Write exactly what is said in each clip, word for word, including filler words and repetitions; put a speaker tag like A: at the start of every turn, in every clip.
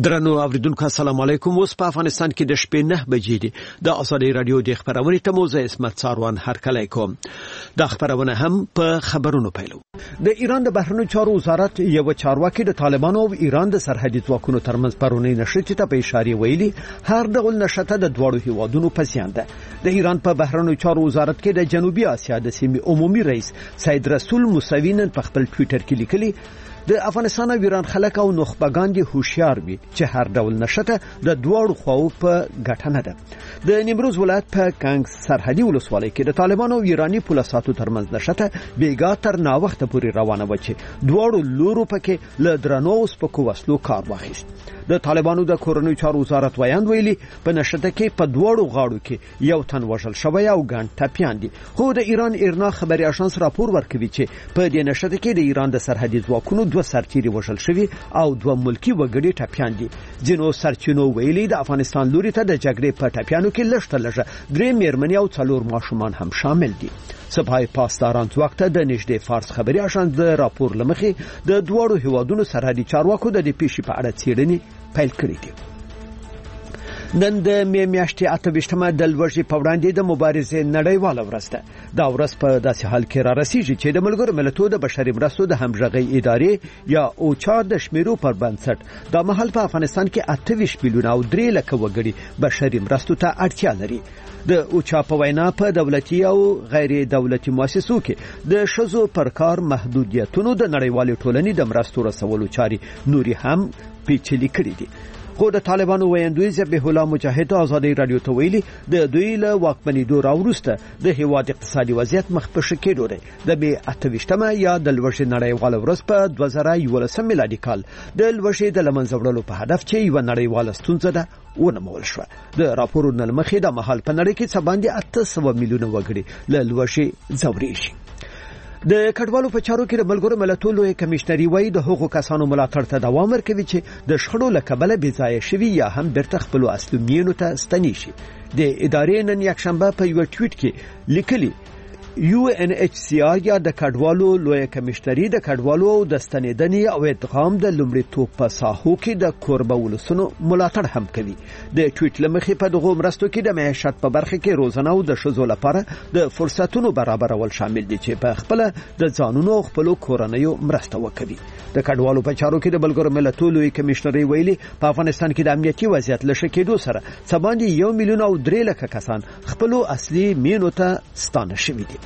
A: درنو اوریدونکو السلام علیکم. اوس په افغانستان کې د شپې نه بجې دي. د آزادۍ رادیو د خبرونې ته موزه اسمت ساروان هرکلی کوم. د خبرونه هم په خبرونو پیلو. د ایران د بهرنیو چارو وزارت یو چارواکي د طالبانو او ایران د سرحدي ځواکونو ترمنځ پرونی نشته ته په اشاره ویلي هر ډول نشته د دوړو هیوادونو په زیان ده. د ایران په بهرنیو چارو وزارت کې د جنوبي اسیا د سیمې عمومي رئیس سید رسول موسوی نن په خپل ټوئیټر کې لیکلي د افغانستان او ایران خلک او نخبگان دي هوښیار وي چې هر ډول نشته د دوړو خواو په ګټه نه ده. د نیمروز ولایت په کانګ سرحدي ولسوالۍ کې د طالبانو او ایرانی پولیساتو ترمنځ نشته بیګا تر نا وخت پورې روانه و چې دوړو لورو پکې ل درنو سپکو وسلو کار واخیست. د طالبانو د کورنیو چارو وزارت ویاند ویلي په نشته کې په دوړو غاړو کې یو تن وژل شوی او ګڼ ټپیان دي. خو د ایران ایرنا خبري اژانس راپور ورکوي چې په دې نشته کې د ایران د سرحدي ځواکونو دوه سرتیري وژل شوی او دوه ملکی وګړي ټپیان دي. ځینو سرچینو ویلي د افغانستان لوري ته د جګړې په ټپیانو کې لږ لږه درې میرمنې او څلور ماشومان هم شامل دي. سپاه پاسداران وخت د نږدې فارس خبري اژانس د راپور لمخې د دوړو هیوادونو سرحدي چارواکو د دې پیښې په اړه څېړنې پیل کړې دي. نن د می میاشتې اته ویشتمه د لوږې په وړاندې د مبارزې نړیواله ورځ ده. دا ورځ په داسې حال کې را رسیږي چې د ملګرو ملتونو د بشري مرستو د همغږۍ ادارې یا اوچا د شمیرو پر بنسټ د مهال په افغانستان کې اته ویشت میلیونه او درې لکه وګړي بشري مرستو ته اړتیا لري. د اوچا په وینا په دولتي او غیر دولتي مؤسسو کې د شذو پر کار محدودیتونو د نړیوالې ټولنې د مرستو رسولو چاري نوري هم پیچلي کړې دي. خو د طالبانو ویاندوی ذبیح الله مجاهد آزادۍ رادیو ته ویلي د دوی له واکمنېدو راوروسته د هیواد اقتصادي وضعیت مخ په ښه کېدو دی. د می اته ویشتمه یا د لوږې نړیواله ورځ په دوه زره یولسم میلادي کال د لوږې د له منځه وړلو په هدف چې یوه نړیواله ستونزه ده ونمول شوه. د راپورونو له مخې د مهال په نړۍ کې څه باندې اته سوه میلیونه وګړي له لوږې ځورېږي. د کډوالو په چارو کې د ملګرو ملتونو لوی کمشنري وایي د هغو کسانو ملاتړ ته دوام ورکوي چې د شخړو له کبله بې ځایه شوي یا هم بیرته خپلو اصلي مینو ته ستنې شي. د ادارې نن یکشنبه په یو ټویټ کې لیکلي یو ان ایچ سی آر یا د کډوالو لوی کمشنري د کډوالو او د ستنېدنې او ادغام د لومړیتوب په ساحو کې د کوربه ولسونو ملاتړ هم کوي. د ټویټ له مخې په دغو مرستو کې د معیشت په برخه کې روزنه او د ښځو لپاره د فرصتونو برابرول شامل دي چې په خپل د ځانونو او خپل کورنیو مرسته وکړي. د کډوالو په چارو کې د ملګرو ملتونو لوی کمشنري ویلي په افغانستان کې د امنیتي وضعیت له ښه کېدو سره څه باندې یو میلیون او درې لکه کسان خپل اصلي مینو ته ستانه شوي دي.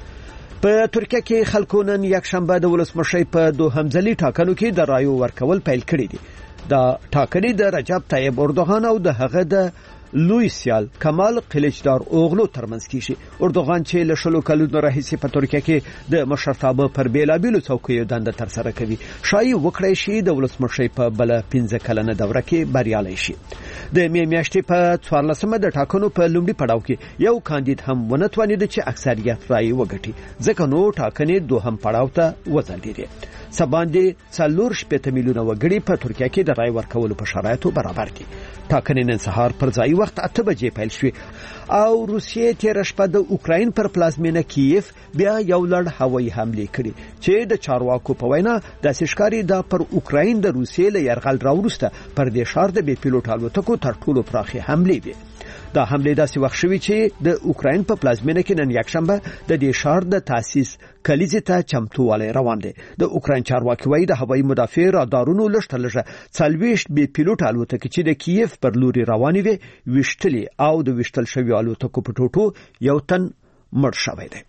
A: په ترکیه کې خلکو نن یکشنبه د ولسمشر په دوهم ځلي ټاکنو کې د رایو ورکول پیل کړی دي. دا ټاکنې د رجب طیب اردوغان او د هغه د لوی سیال کمال قلیچدار اوغلو ترمنځ کیږي. اردوغان چې له شلو کلونو راهیسې په ترکیه کې د مشرتابه پر بیلابیلو څوکیو دنده ترسره کوي شایي وکړی شي د ولسمشر په بل پنځه کلنه دوره کې بریالی شي. د می میاشتې په څوارلسمه د ټاکنو په لومړي پړاو کې یو کاندید هم ونه توانید چې اکثریت رایې وګټي ځکه نو ټاکنې دوهم پړاو ته وځنډېدې. څه باندې څلور شپېته میلیونه وګړي په ترکیه کې د رای ورکولو په شرایطو برابر دي. ټاکنې نن سهار پر ځای وخت اته بجې پیل شوې او روسیې تېره شپه د اوکراین پر پلازمینه کیف بیا یو لړ هوایي حملې کړې چې د چارواکو په وینا داسې ښکاري دا پر اوکراین د روسیې له یرغل راوروسته پر دې ښار د بې پیلوټ الوتکو تر ټولو پراخې حملې وې. دا حمله داسې وخت شوې چې د اوکراین په پلازمینه کې نن یکشنبه د دې ښار د تاسیس کلیزې ته چمتووالی روان دی. د اوکراین چارواکي وایي د هوایي مدافع رادارونو لږ لږه څلوېښت بې پیلوټ الوتکې چې د کیف پر لوري روانې وې ویشتلې او د ویشتل شویو الوتکو په ټوټو یو تن مړ شوی دی.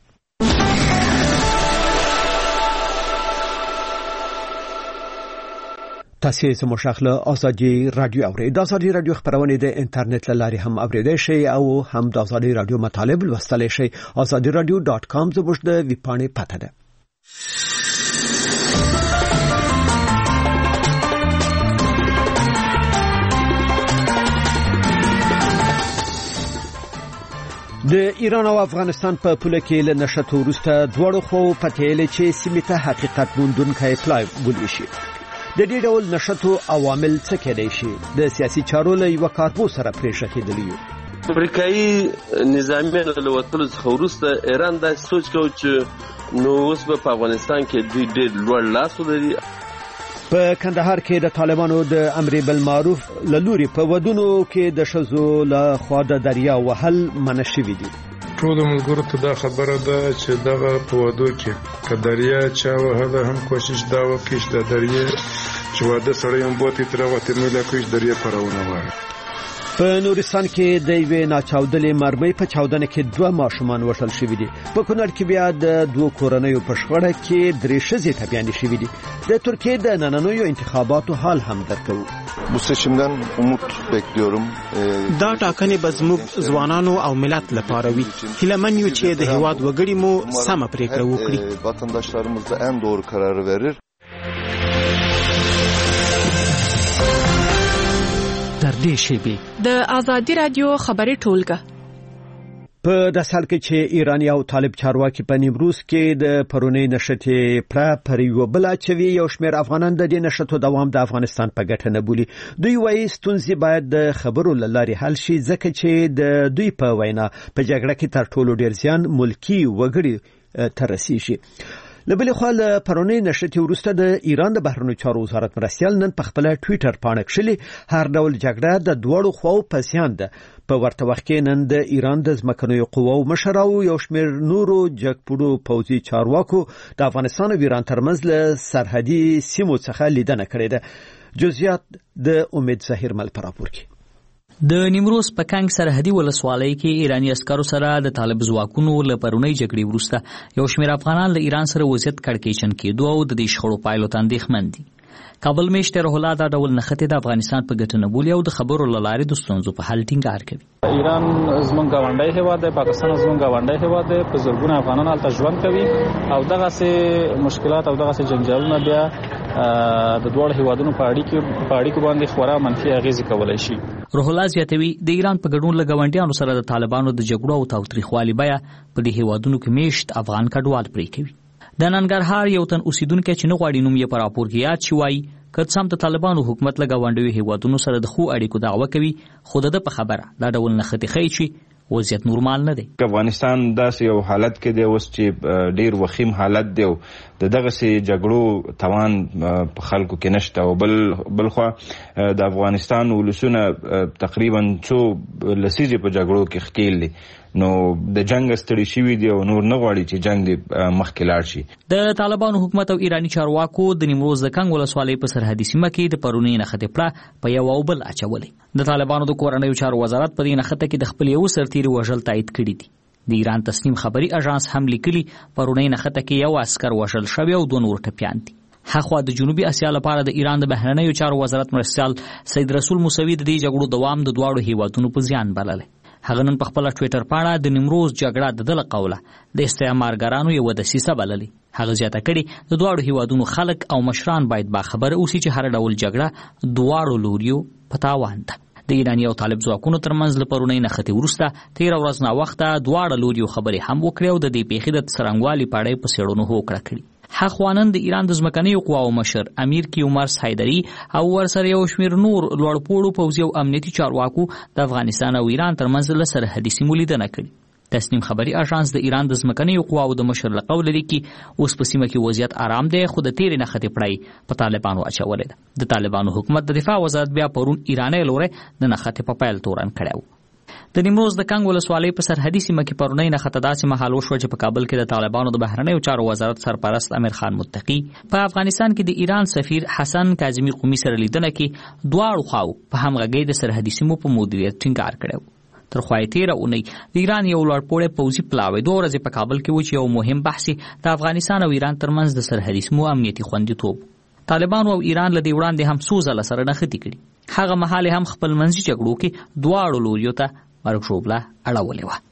A: تاسو زموږ شاخله آزادي رادیو اورئ. د آزادي رادیو خبرونه د انټرنیټ لاري هم اوریدئ شئ او هم د آزادي رادیو مطالب لوستلی شئ. آزادي رادیو ډاټ کام زموږ د ویب پاڼې پته ده. د ایران او افغانستان په پوله کې له نشټو وروسته دواړو خواو پتهیلې چې سیمې ته حقیقت موندونکی پلای ولې شي. د دې ډول نشټو عوامل څه کېدای شي؟ د سیاسي چارو له یو کارپو سره پرېښه کېدلی.
B: امریکایي نظامیان له وتلو څخه وروسته ایران دا سوچ کوي چې نو اوس په افغانستان کې دوی ډېر لوړ لاس لري
A: په کندهار کې د طالبانو د امر بالمعروف لوري په ودونو کې د شذو له خوا د دریا وهل منع شوی دي.
C: ټول ملګرو ته دا خبره ده چې دغه په ودو کې که دریا چا وهله هم کوشش دا وکړي چې د دریا چې واده سړی هم بوتې ترې غوتېمېله کړي چې دریا پرونه واړي.
A: په نورستان کې د یوې ناچاودلې مرمۍ په چاودنه کې دوه ماشومان وژل شوي دي. په کونړ کې بیا د دوه کورنیو په شخړه کې درې ښځې ټپیانې شوي دي. د ترکیه د نننیو انتخاباتو حال هم درکوو.
D: Bu seçimden umut bekliyorum.
E: دا ټاکنې به زموږ ځوانانو او ملت لپاره وي. هیلهمن یو چې د هیواد وګړي مو سمه پرېکړه وکړي.
D: Vatandaşlarımız da en doğru kararı verir.
A: در دې شیبې
F: د آزادي رادیو خبري ټولګه
A: په داسې حال کې چې ایرانی او طالب چارواکي په نیمروز کې د پرونی نشټې پر پر یو بل اچوي یو شمېر افغانان د دې نشټو دوام د افغانستان په ګټه نه بولي. دوی وایي ستونزې باید د خبرو له لارې حل شي ځکه چې د دوی په وینا په جګړه کې تر ټولو ډیر زیان ملکی وګړي ته رسیږي. لبل خو له پرونی نشټې وروسته د ایران د بهرنیو چارو وزارت مرستیال نن په خپل ټوئیټر باندې کښلي هر ډول جګړه د دوړو خواو په زیان ده. په ورته وخت کې نن د ایران د ځمکنیو قواو مشر او یو شمېر نورو جګپوړو پوځي چارواکو د افغانستان او ایران ترمنځ له سرحدي سیمو څخه لیدنه کړې ده. جزئیات د امید ظاهر مل پر راپور کې.
G: د نیمروز په کنګ سرحدي ولسوالۍ کې ایرانی عسکرو سره د طالب ځواکونو له پرونی جګړې وروسته یو شمېر افغانان له ایران سره وضعیت کړکېچن کېدو او د دې شخړو پایلو ته اندېښمن دي. کابل میشت روح الله دا ډول نښتې د افغانستان په ګټه نه بولي او د خبرو له لارې د ستونزو په حل ټینګار کوي.
H: ایران زموږ ګاونډی هیواد دی، پاکستان زموږ ګاونډی هیواد دی، په زرګونه افغانان هلته ژوند کوي او دغسې مشکلات او دغسې جنجالونه بیا د دوړ هیوادونو په اړیکو په اړیکو باندې خورا منفي اغیزې کولی شي.
G: روح الله زیاتوي د ایران په ګډون له ګاونډیانو سره د طالبانو د جګړو او تاوتریخوالي بیه په دې هیوادونو کې میشت افغان کډوال پرې کوي. د ننګرهار یو تن اوسیدونکی چې نه غواړي نوم یې په راپور کې یاد شي وایي که څه هم د طالبانو حکومت له ګاونډیو هیوادونو سره د ښو اړیکو دعوه کوي خو د ده په خبره دا ډول نښتې ښیي چې وضعیت نورمال نه دی.
I: افغانستان داسې یو حالت کې دی اوس چې ډیر وخیم حالت دی او د دغسې جګړو توان په خلکو کې نشته او بل بلخوا د افغانستان ولسونه تقریبا څو لسیزې په جګړو کې ښکیل دي نو د جنگ ستړي شوي دي او نور نه غواړي چې جنگ دې مخکې لاړ شي.
G: د طالبانو حکومت او ایرانی چارواکو د نیمروز د کنګ ولسوالۍ په سرحدي سیمه کې د پرونی نښتې پړه په یو او بل اچولې. د طالبانو د کورنیو چارو وزارت په دې نښته کې د خپل یو سرتیري وژل تایید کړي دي. د ایران تسنیم خبري اژانس هم لیکلي پرونی نښته کې یو عسکر وژل شوی او دوه نور ټپیان دي. هغه د جنوبي اسیا لپاره د ایران د بهرنیو چارو وزارت مرستیال سید رسول موسوي د دې جګړو دوام د دواړو هیوادونو په زیان بللی. هغه نن په خپل ټوئیټر باندې د نیمروز جګړه د دله قوله د استعمارګرانو یو دسیسه بللې. هغه زیاته کړي د دواړو هیوادونو خلک او مشران باید باخبره اوسي چې هر ډول جګړه دواړو لوریو په تاوان ده. د ایرانی او طالب ځواکونو ترمنځ له پرونی نښتې وروسته تېره ورځ ناوخته دواړه لوریو خبرې هم وکړې او د دې پیښې د څرنګوالي په اړه په څېړنو هوکړه کړې. حقوانن د ایران د ځمکنیو قواو مشر امیر کیومرس حیدري او ورسره یو شمېر نور لوړپوړو پوځي او امنیتي چارواکو د افغانستان او ایران ترمنځ له سرحدي سیمو لیدنه کړې. تسنیم خبري اژانس د ایران د ځمکنیو قواو د مشر له قوله لیکي اوس په سیمه کې وضعیت آرام دی خو د تېرې نښتې پړی په طالبانو اچولې ده. د طالبانو حکومت د دفاع وزارت بیا پرون ایرانی لوري د نښتې په پیل تورن کړی و. د نیمروز د کنګ ولسوالۍ په سرحدي سیمه کې پرونی نښته داسې مهال وشوه چې په کابل کې د طالبانو د بهرنیو چارو وزارت سرپرست امیر خان متقي په افغانستان کې د ایران سفیر حسن کاظمي قومي سره لیدنه کې دواړو خواو په همغږۍ د سرحدي سیمو په مدیریت ټینګار کړی. تر خوا یې تېره اونۍ د ایران یو لوړپوړی پوځي پلاوی دوه ورځې په کابل کې و چې یو مهم بحث د افغانستان او ایران ترمنځ د سرحدي سیمو امنیتي خوندیتوب. طالبانو او ایران له دې وړاندې هم څو ځله سره نښتې کړي. هغه مهال هم خپل منځي جګړو کې دواړو لوریو ته مرګ اړولې وه.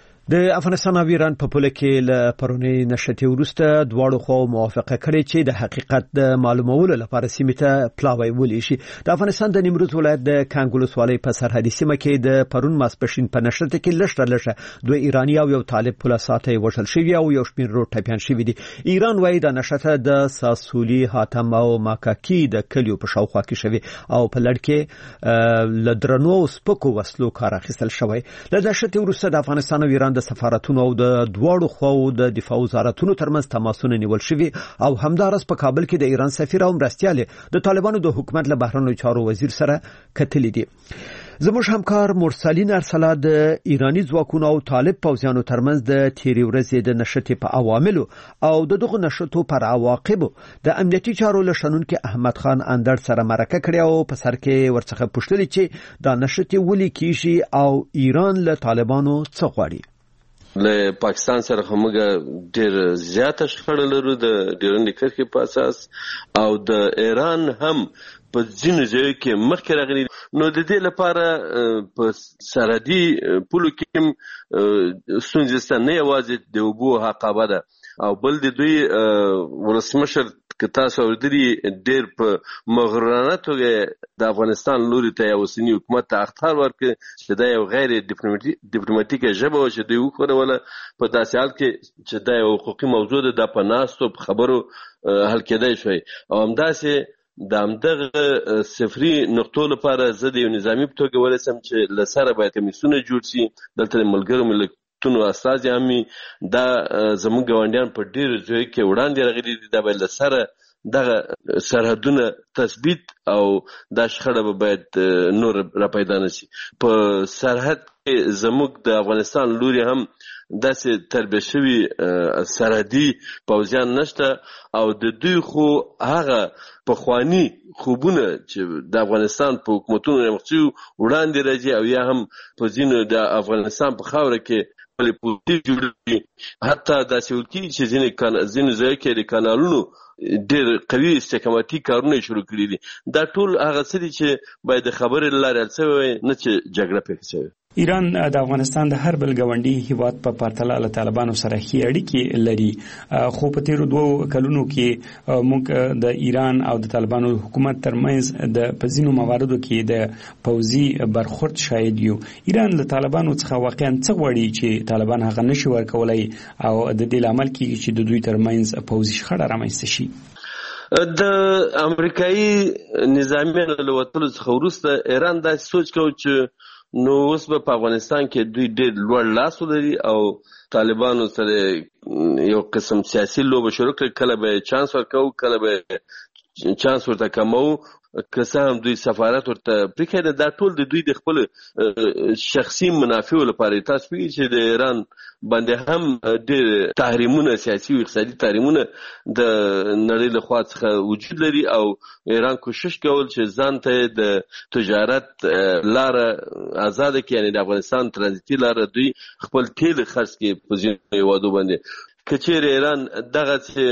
A: د افغانستان او ایران په پوله کې له پرونی نښتې وروسته دواړو خواو موافقه کړې چې د حقیقت د معلومولو لپاره سیمې ته پلاوی ولیږي. د افغانستان د نیمروز ولایت د کانګ ولسوالۍ په سرحدي سیمه کې د پرون ماسپښین په نښته کې لږ لږه دوه ایرانی او یو طالب پوله ساتي وژل شوي او یو شمېر نور ټپیان شوي دي. ایران وايي د نښته د ساسولي حاتم او ماکاکي د کلیو په شاوخوا کې شوي او په لړ کې له درنو سپکو وسلو کار اخیستل شوی. له نښتې وروسته د افغانستان او ایران افغانستان د سفارتونو او د دواړو خواو د دفاع وزارتونو ترمنځ تماسونه نیول شوي او همدارس په کابل کې د ایران سفیر او مرستیال د طالبانو د حکومت له بهرنیو چارو وزیر سره کتلې دي. زموږ همکار مرسلین ارسلا د ایرانی ځواکونو او طالب پوځیانو ترمنځ د تیری ورځې د نشټې په عواملو او د دغه نشټو پر عواقبو د امنیتي چارو لشنونکو احمد خان اندړ سره مرکه کړې او په سر کې ورڅخه پوښتنه چې دا نشټې ولې کیږي او ایران له طالبانو څه غواړي.
B: له پاکستان سره همغه ډیر زیاته شخړه لرو د ډیرنډ کرښې په اساس او د ایران هم په ځینو ځایو کې مخکې راغلي. نو د دې لپاره په سرحدي پولو کې ستونزې شته، نه یوازې د اوبو حقابه ده او بل د دوی ولسمشر که تاسو اورېدلي ډېر په مغرورانه توګه د افغانستان لوري ته یو اوسني حکومت ته اخطار ورکړ چې دا یو غیر ډیپلوماټیکه ژبه وه چې دوی وښودله په داسې حال کې چې دا یو حقوقي موضوع ده، دا په ناستو په خبرو حل کېدای شوی. او همداسې د همدغه صفري نقطو لپاره زه د یو نظامي په توګه ورسم چې له سره باید کمیسیونه جوړ شي. دلته د ملګرو ملتونو استازي هم دا زموږ ګاونډیان په ډېرو ځایو کې وړاندې راغلي دي، دا باید له سره دغه سرحدونه تثبیت او دا شخړه به باید نور را پیدا نه شي. په سرحد کې زموږ د افغانستان لوري هم داسې تربیه شوي سرحدي پوځیان نشته او د دوی خو هغه پخواني خوبونه چې د افغانستان په حکومتونو رامخ شوي وړاندې راځي او یا هم په ځینو د افغانستان په خاوره کې بلې پولیس جوړوي. حتی داسې ویل کېږي چې ځینو ځایو کې د کانالونو ډېر قوي استحکاماتي کارونه شروع کړي دي. دا ټول هغه څه دي چې باید د خبرې له لارې حل شوی وي، نه چې جګړه پېښه شوې.
J: ایران د افغانستان د هر بل ګاونډي هیواد په پرتله له طالبانو سره ښې اړیکې لري، خو په تیرو دوو کلونو کې موږ د ایران او د طالبانو حکومت ترمنځ د په ځینو مواردو کې د پوځي برخورد شاهد یو. ایران له طالبانو څخه واقعا څه غواړي چې طالبان هغه نشي ورکولای او د دې لامل کېږي چې د دوی ترمنځ پوځي شخړه رامنځته شي؟
B: د امریکایي نظامیانو له وتلو څخه وروسته ایران داسې سوچ کوي چې نو اوس به په افغانستان کې دوی ډېر لوړ لاس ولري او طالبانو سره یو قسم سیاسي لوبه شروع کړي، کله به چانس ورکوو کله به چانس ورته کمو، که څه هم دوی سفارت ورته پرېښی. دا ټول د دوی د خپل شخصي منافعو لپاره. تاسو پوهېږئ چې د ایران باندې هم ډېر تحریمونه، سیاسي او اقتصادي تحریمونه د نړۍ له خوا څخه وجود لري او ایران کوشش کول چې ځان ته د تجارت لاره آزاده کړي، یعنې د افغانستان ترانزیتي لاره دوی خپل تیل خرڅ کړي په ځینو هېوادو باندې. که چیرې ایران دغه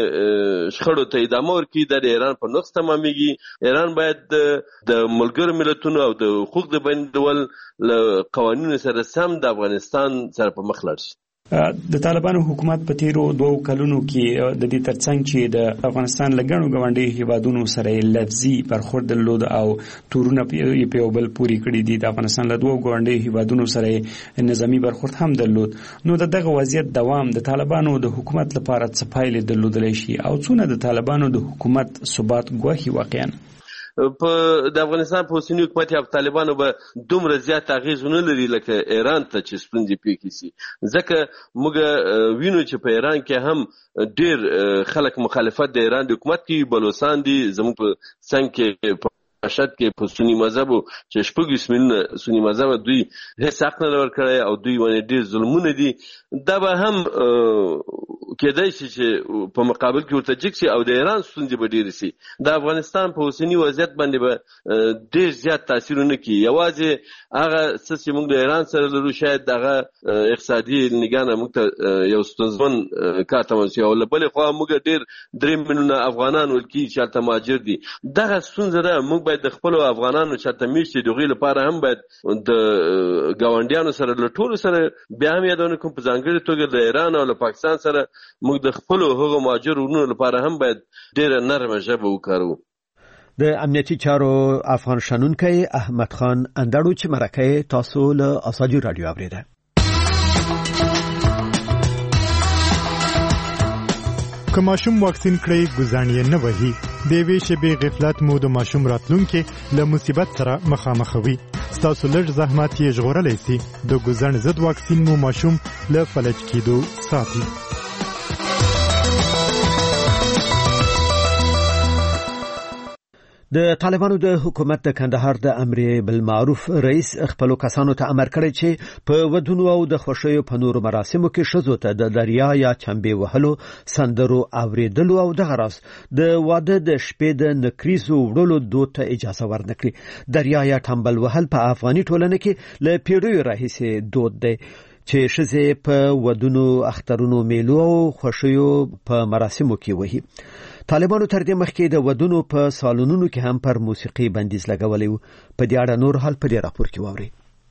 B: شخړو ته ادامه ورکړي دا د ایران په نقص تمامیږي. ایران باید د ملګرو ملتونو او د حقوق د بندول له قوانینو سره سم د افغانستان سره په مخ لاړ شي.
J: د طالبانو حکومت په تیرو دوو کلونو کې د دې ترڅنګ چې د افغانستان له ګڼو ګاونډي هیوادونو سره لفظي برخورد درلود او تورونه په یو بل پوري کړي دي، د افغانستان له دوو ګاونډي هیوادونو سره نظامی برخورد هم درلود. نو دغه وضعیت دوام د طالبانو د حکومت لپاره څه پایلې درلودلی شي او څونه د طالبانو د حکومت ثبات ګواښي واقعا؟
B: په د افغانستان په اوسني حکومت یا طالبانو به دومره زیات اغېز ونه لري لکه ایران ته چې ستونزې پېښې شي، ځکه موږ وینو چې په ایران کې هم ډېر خلک مخالفت د ایران د حکومت کوي. بلوچستان دي زموږ په څنګ کې مشهد کې په سنی مذهبو چې شپږ میلیونه سنی مذهب دوی هیڅ حق نه ورکړی او دوی باندې ډېر ظلمونه دي. دا به هم کېدای شي چې په مقابل کې ورته جګ شي او د ایران ستونزې به ډېرې شي. د افغانستان په اوسني وضعیت باندې به ډېر زیات تاثیر ونه کړي. یوازې هغه څه چې موږ د ایران سره لرو شاید هغه اقتصادي نګاه موږ ته یو ستونزمن کار تمام شي او له بلې خوا موږ ډېر درې میلیونه افغانان ولکي چې هلته مهاجر دي. دغه ستونزه ده. موږ باید د خپلو افغانانو چې هلته میشت دي د هغوی لپاره هم باید د ګاونډیانو سره له ټولو سره بیا هم یادونه کوم په ځانګړې توګه د ایران او له پاکستان سره موږ د خپلو هغو مهاجر وروڼو لپاره هم باید ډېره نرمه ژبه وکاروو.
A: د امنیتي چارو افغان شنونکی احمد خان اندړو چې مرکه تاسو له ازادي رادیو اوریده.
K: که ماشوم واکسین کړی ګزانې نه وهي د وی شبي غفلت مو د ماشوم راتلونکي له مصیبت سره مخامخ وي. ستاسو لږ زحمت یې ژغورلی سي. د ګوزڼ ضد واکسین مو ماشوم له فلج کېدو ساتي.
A: د طالبانو د حکومت د کندهار د امر بالمعروف رئیس خپل کسانو ته امر کړی چې په ودونو او د خوشیو په نورو مراسمو کې ښځو ته د دریا یا چمبې وهلو، سندرو اوریدلو او دغه راز د واده د شپې د نکریزو وړلو دود ته اجازه ورنکړي. دریا یا ټمبل وهل په افغاني ټولنه کې له پیړیو راهیسې دود دی چې ښځې په ودونو، اخترونو، میلو او خوشیو په مراسمو کې وهي. طالبانو تر دې مخکې د ودونو په سالونونو کې هم پر موسیقي بندیز لګولی و. په دې اړه نور حال په دې راپور کې واورئ.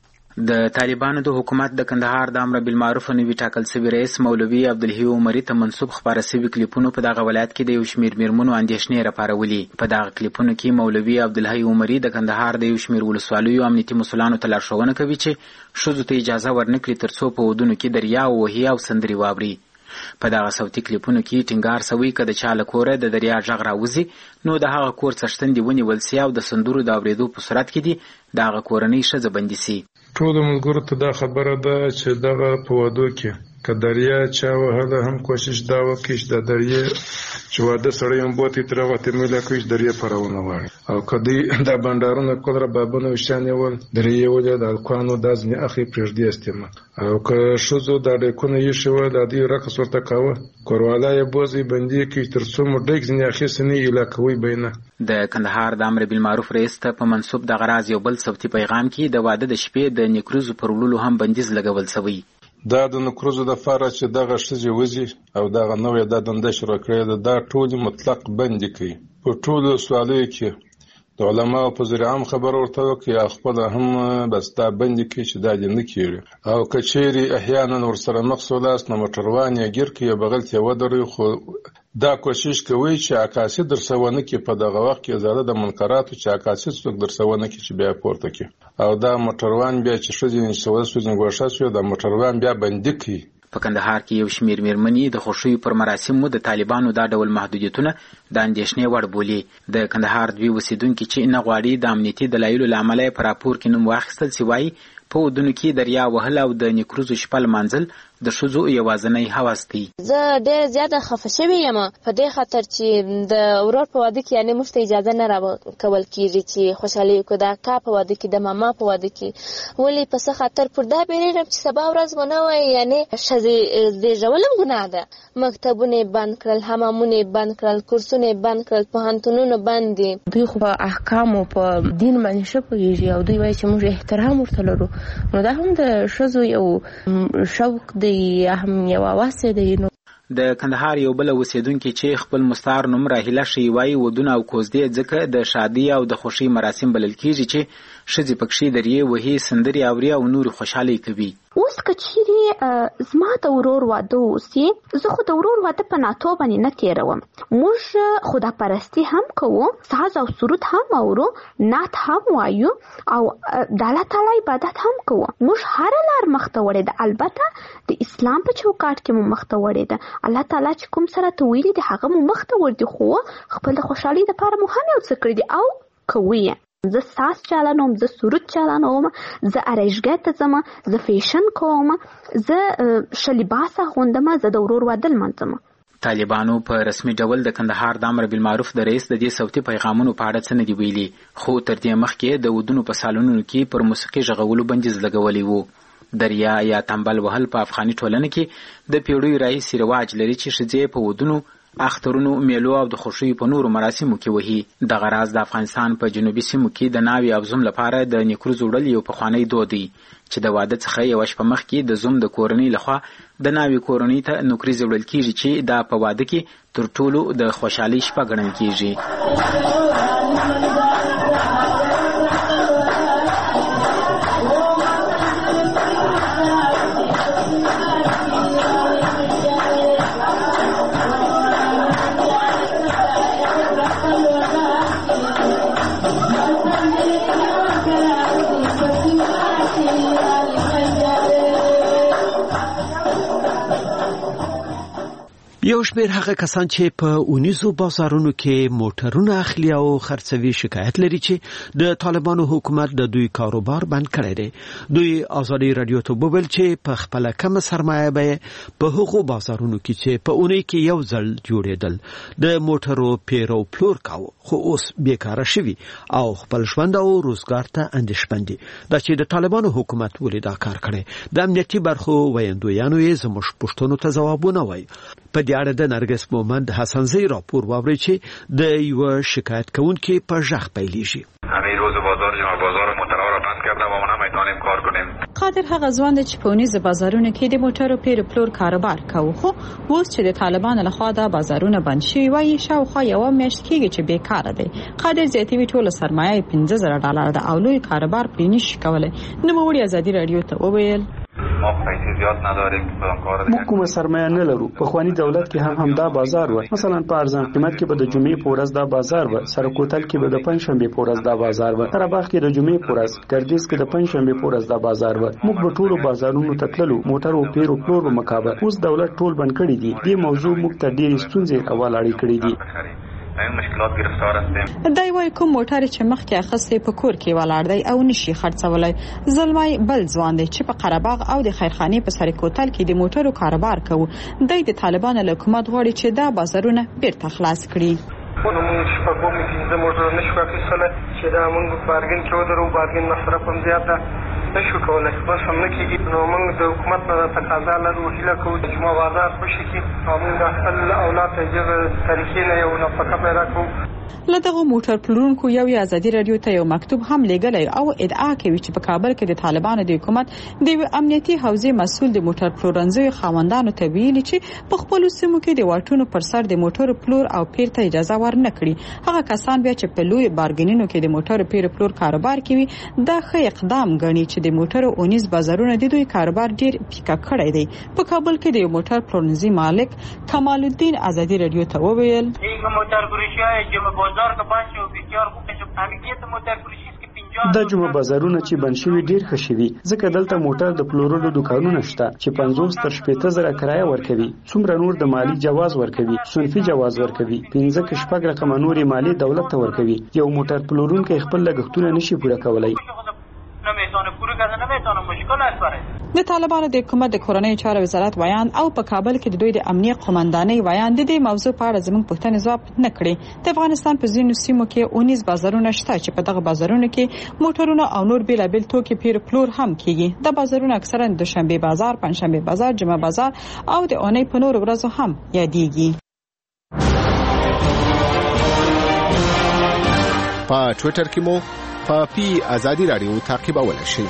L: د طالبانو د حکومت د کندهار د امر بالمعروف نوي ټاکل شوی رئیس مولوي عبدالحی عمري ته منسوب خبره شوی کلیپونو په دغه ولایت کې د یو شمېر میرمنو اندېښنې راپارولې. په دغه کلیپونو کې مولوي عبدالحی عمري د کندهار د یو شمېر ولسوالیو امنیتي مسؤلانو ته لارښوونه کوي چې ښځو ته اجازه ورنکړي تر څو په ودونو کې دریا وهي او سندرې واوري. په دغه صوتي کلیپونو کې ټینګار شوی که د چا له کوره د دریا غږ راوځي نو د هغه کور څښتن دې ونیول سي او د سندرو د اورېدو په صورت کې دې د هغه کورنۍ ښځه بندي سي.
C: ټولو ملګرو ته دا خبره ده چې دغه په ودو کې که دریا چا وهله هم کوشش دا وکړي چې د دریې چې واده سړی هم بوتې ترې راوتې میله کړي چې درې پرونه واړي. او که دوی دا بنډارونه کول را بابونه وشیان یې ول درې یې ولې د الکوانو دا ځینې اخلي پرېږدي استعمال. او که ښځو دا ډیکونه ایښي وه د دوی رقص ورته کاوه کوروالا یې بوځي بندي کړي تر څو مو ډیک ځینې اخیستې نه وي علاقوي به یې نه.
L: د کندهار د امر بالمعروف رئیس ته په منسوب دغه راز یو بل صوتي پیغام کې د واده د شپې د نیکروزو پر وړلو هم بندیز لګول شوی.
C: دا د نکروزو د فاره چې دغه ښځې وځي او دغه نوې دا دنده شروع کړې ده دا ټولې مطلق بندي کوي. په ټولو سوالیو کې د علماو په ذریعه هم خبر ورته وکړي او خپله هم بس دا بندي کوي چې دا دې نه کېږي. او که چیرې احیانا ورسره مخ سولاست نو موټروان یې ګیر کړي بغل ته یې ودروي خو دا کوشش کوي چې عکاسي درسه ونه کړي په دغه وخت کې زاده د منکراتو چې عکاسي څوک درسه ونه کړي چې بیا پورته کړي او دا موټروان بیا چې ښځې نشوه سوځن ګوښه شوې دا موټروان بیا بندي کړي.
L: په کندهار کې یو شمېر میرمنې د خوښیو پر مراسمو د طالبانو دا ډول محدودیتونه د اندېښنې وړ بولي. د کندهار دوی اوسېدونکي چې نه غواړي د امنیتي دلایلو له امله یې په راپور کې نوم واخیستل سي وایي په ودونو کې دریا وهل او د نیکروزو شپه لمانځل د ښځو یوازینی هوس دی.
M: زه ډېره زیاته خفه شوې یم په دې خاطر چې د ورور په واده کې یعنې موږ ته اجازه نه راکول کېږي چې خوشحالي وکړو. د اکا په واده کې د ماما په واده کې ولې په څه خاطر پر دا بیریږم چې سبا ورځ ونه وایي یعنې ښځې زېږول هم ګناه ده. مکتبونه یې بند کړل، حمامونه یې بند کړل، کورسونه یې بند کړل، پوهنتونونه بند دي.
N: دوی خو په احکامو په دین باندې ښه پوهېږي او دوی وایي چې موږ احترام ورته لرو نو دا هم د ښځو یو شوق دی یا هم یو واسه دی.
L: د کندهار یو بل اوسیدونکي چې خپل مستعار نوم راهیله شي وایي ودونه او کوزدې ځکه د شادي او د خوښۍ مراسم بلل کېږي چې ښځې پکښې درې وهي، سندرې اوري او نورې خوشحالۍ کوي.
O: اوس که چیرې زما د ورور واده اوسي زه خو د ورور واده په ناتو باندې نه تېروم. موږ خداپرستي هم کوو، ساز او سرود هم اورو، نعت هم وایو او د الله تعالی عبادت هم کوو. موږ هره لار مخته وړې ده، البته د اسلام په چوکاټ کې مو مخته وړې ده. الله تعالی چې کوم سره ته ویلي دي هغه مو مخته وړي خو خپل د خوشحالۍ دپاره مو هم یو څه کړي دي او کوو یې. زه ساز چالانوم، زه سرود چالانوم، زه ارایشګاه ته ځم، زه فیشن کوم، زه ښه لباس اغوندم، زه د ورور واده لمانځم.
L: طالبانو په رسمي ډول د کندهار د امر بالمعروف د رئیس د دې صوتي پیغامونو په اړه څه نه دي ویلي خو تر دې مخکې د ودونو په سالونونو کې پر موسیقي غږولو بندیز لګولی و. دریا یا تمبل وهل په افغاني ټولنه کې د پیړیو راهیسې رواج لري چې ښځې په ودونو، اخترونو، میلو او د خوښیو په نورو مراسمو کې وهي. دغه راز د افغانستان په جنوبي سیمو کې د ناوې او زوم لپاره د نیکروزو وړل یو پخوانی دود دی چې د واده څخه یوه شپه مخکې د زوم د کورنۍ لخوا د ناوې کورنۍ ته نوکریزې وړل کېږي چې دا په واده کې تر ټولو د خوشحالۍ شپه ګڼل کېږي.
A: یو شمېر هغه کسان چې په اونیزو بازارونو کې موټرونه اخلي او خرڅوي شکایت لري چې د طالبانو حکومت د دوی کاروبار بند کړی دی. دوی آزادي رادیو ته وویل چې په خپل کم سرمایه به په هغو بازارونو کې چې په اونۍ کې یو ځل جوړېدل د موټرو پیر او پلور کاوه، خو اوس بیکاره شوي او خپل ژوند او روزګار ته اندېښمن دي. دا چې د طالبانو حکومت ولې دا کار کړی، د امنیتي برخو ویاندویانو یې زموږ پوښتنو ته ځوابونه وایي. په دې اړه د نرګس مومند حسنزی راپور واوري چې د یو شکایت کوونکي په ژغ پیلېږي.
P: همین روز بازار جمعه بازار موترا را بند کردم و ما نمیتونیم کار کنیم.
F: قادر هغه ځوان چې په اونیز بازارونو کې د موټرو پیر پلور کاروبار کوي، خو اوس چې د طالبانو لخوا دا بازارونه بند شي وایي شاوخوا یو میاشت کېږي چې بیکاره دی. قادر زیاتوي ټول سرمایه پنځه زره ډالر ده او لوی کاروبار پرې نشي کولای. نوموړي ازادي رادیو ته وویل
P: ما پیسې زیات نداریم په کار
J: موږ کومه سرمایه نه لرو. په خواني دولت کې هم همدا بازار و. مثلا په ارزان قیمت کې به د جمعې په ورځ دا بازار و، سرکوتل کې به د پنځشنبه په ورځ دا بازار و، قرهباغ کې د جمعې په ورځ، ګردیز کې د پنځشنبه په ورځ دا بازار و. موږ په ټولو بازارونو ته تللو، موټر او پیر او پلور مکابه. اوس دولت ټول بند کړی دی. دې موضوع موږ ته ډېرې ستونزې حواله کړې دي.
P: این مشکلات گرفتار هستیم.
F: دای وای کوم موټر چې مخکې اخستې په کور کې ولاړ دی او نشي خرڅولای. زلمای بل ځوان دی چې په قرهباغ او د خیرخانه په سر کوتل کې د موټرو کاروبار کوي. دای د طالبانو حکومت غواړي چې دا بازارونه بیرته خلاص کړي.
Q: ونه موږ شپږ مو پنځه موټر نشو اخیستل چې دا موږ بارګین کې ودرو، بارګین مصرف هم زیات ده، نشو کولای. بس هم نه کېږي. نو موږ د حکومت نه تقاضا لرو، هیله کوو چې ما بازار خوشي کړي او موږ د خپل اولاد ته د طریقې نه یو نفقه پیدا کوو.
F: له دغه موټر پلورونکو یو ازادي رادیو ته یو مکتوب هم لېږلی او ادعا کوي چې په کابل کې د طالبانو د حکومت د امنیتي حوزې مسول د موټر پلورنځیو خاوندانو ته ویلي چې په خپل سیمو کې د واټونو پر سر د موټر پلور او پیر ته اجازه ورنه کړي. هغه کسان بیا چې په لوی بارګینونو کې د موټر پیر پلور کاروبار کوي دا ښه اقدام ګڼي چې د موټر اونیز بازارونه د دوی کاروبار ډیر پیکا کړی دی. په کابل کې د موټر پلورنځي مالک کمال الدین ازادي رادیو ته وویل
J: د جمعه بازارونه چې بند شوي ډیر ښه شوي، ځکه دلته موټر د پلورلو دکانونه شته چې پنځوس تر شپېته زره کرایه ورکوي. څومره نور د مالی جواز ورکوي، صنفي جواز ورکوي، پنځه کې شپږ رقم نورې مالی دولت ته ورکوي. یو موټر پلورونکی خپل لګښتونه نشي پوره کولای.
F: د طالبانو د حکومت د کورنۍ چارو وزارت ویان او په کابل کې د دوی د امنیت قومندانۍ ویان د دې موضوع په اړه زموږ پوښتنې ځواب نه کړي. د افغانستان په ځینو سیمو کې اونیز بازارونه شته چې په دغه بازارونو کې موټرونه او نور بیلابیل توکي پیر پلور هم کیږي. د بازارونه اکثرا د شنبه بازار، پنځشنبه بازار، جمعه بازار او د اونۍ په نورو ورځو هم یادېږي.
R: په ټوئیټر کې مو په پی ازادي رادیو تعقیبولای شئ.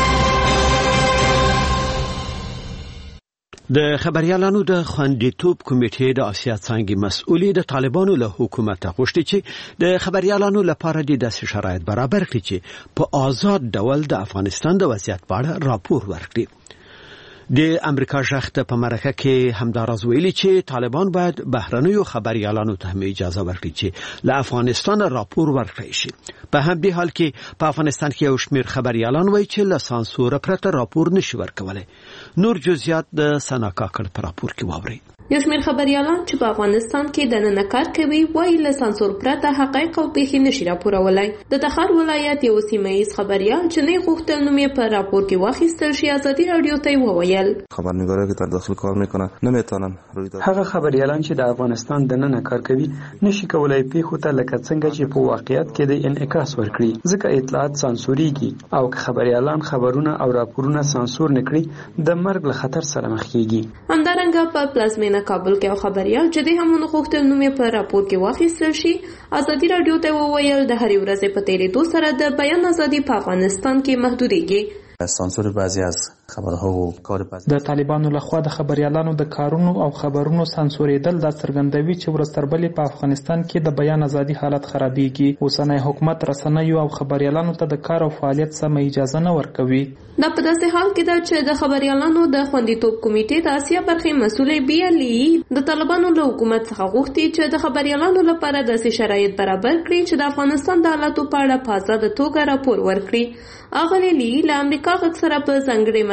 A: د خبريالانو د خوندیتوب کمیټې د آسیا څنګه مسؤلې د طالبانو له حکومت غوښتي چې د خبريالانو لپاره د داسې شرایط برابر کړي چې په آزاد ډول د افغانستان د وضعیت په اړه راپور ورکړي. د امریکا ژغ په مرکه کې همداراز ویلي چې طالبان باید بهرنیو خبريالانو ته اجازه ورکړي چې له افغانستان راپور ورکړي شي. په همدې حال کې په افغانستان کې یو شمېر خبريالان وایي چې له سانسور پرته راپور نشي ورکولای. نور جزئیات د سنا کاکړ په راپور کې واوري.
S: یو شمېر خبريالان چې په افغانستان کې د نن کار کوي وایي له سانسور پرته حقایق او پیښې نشي راپورولای. د تخار ولایت یو سیمه‌ایز خبريال چې نه غوښتل نوم یې په راپور کې واخیستل شي ازادي رادیو ته وویل
D: خبرنگاری که در داخل کار میکنه نمیتونن روی
J: هغه خبريالان چې د افغانستان د نن کار کوي نشي کولای پیښو ته لکه څنګه چې په واقعیت کې د انعکاس ورکړي، ځکه اطلاعات سانسوريږي او که خبريالان خبرونه او راپورونه سانسور نکړي د مرګ له خطر سره مخ کیږي.
S: همدارنګه په پلازمینه کابل کې یو خبريال چې د همون غوښتل نوم یې په راپور کې واخیستل شي ازادي رادیو ته وویل د هرې ورځې په تیریدو سره د بیان ازادي په افغانستان کې محدودېږي.
T: سانسور بعضی از خبرها و کار بعضی
U: د طالبانو لخوا د خبريالانو د کارونو او خبرونو سانسورېدل د څرګندوي چې ورستربلې په افغانستان کې د بیان ازادي حالت خرابېږي. اوسنی حکومت رسنیو او خبريالانو ته د کار او فعالیت سم اجازه نه ورکوي.
S: دا په داسې حال کې ده چې د خبريالانو د خوندیتوب کمیټې د اسیا برخې مسؤلې بیالي د طالبانو له حکومت څخه غوښتي چې د خبريالانو لپاره داسې شرایط برابر کړي چې د افغانستان د حالاتو په اړه په آزاده توګه راپور ورکړي. اغلی لی له امریکا غږ سره په ځانګړې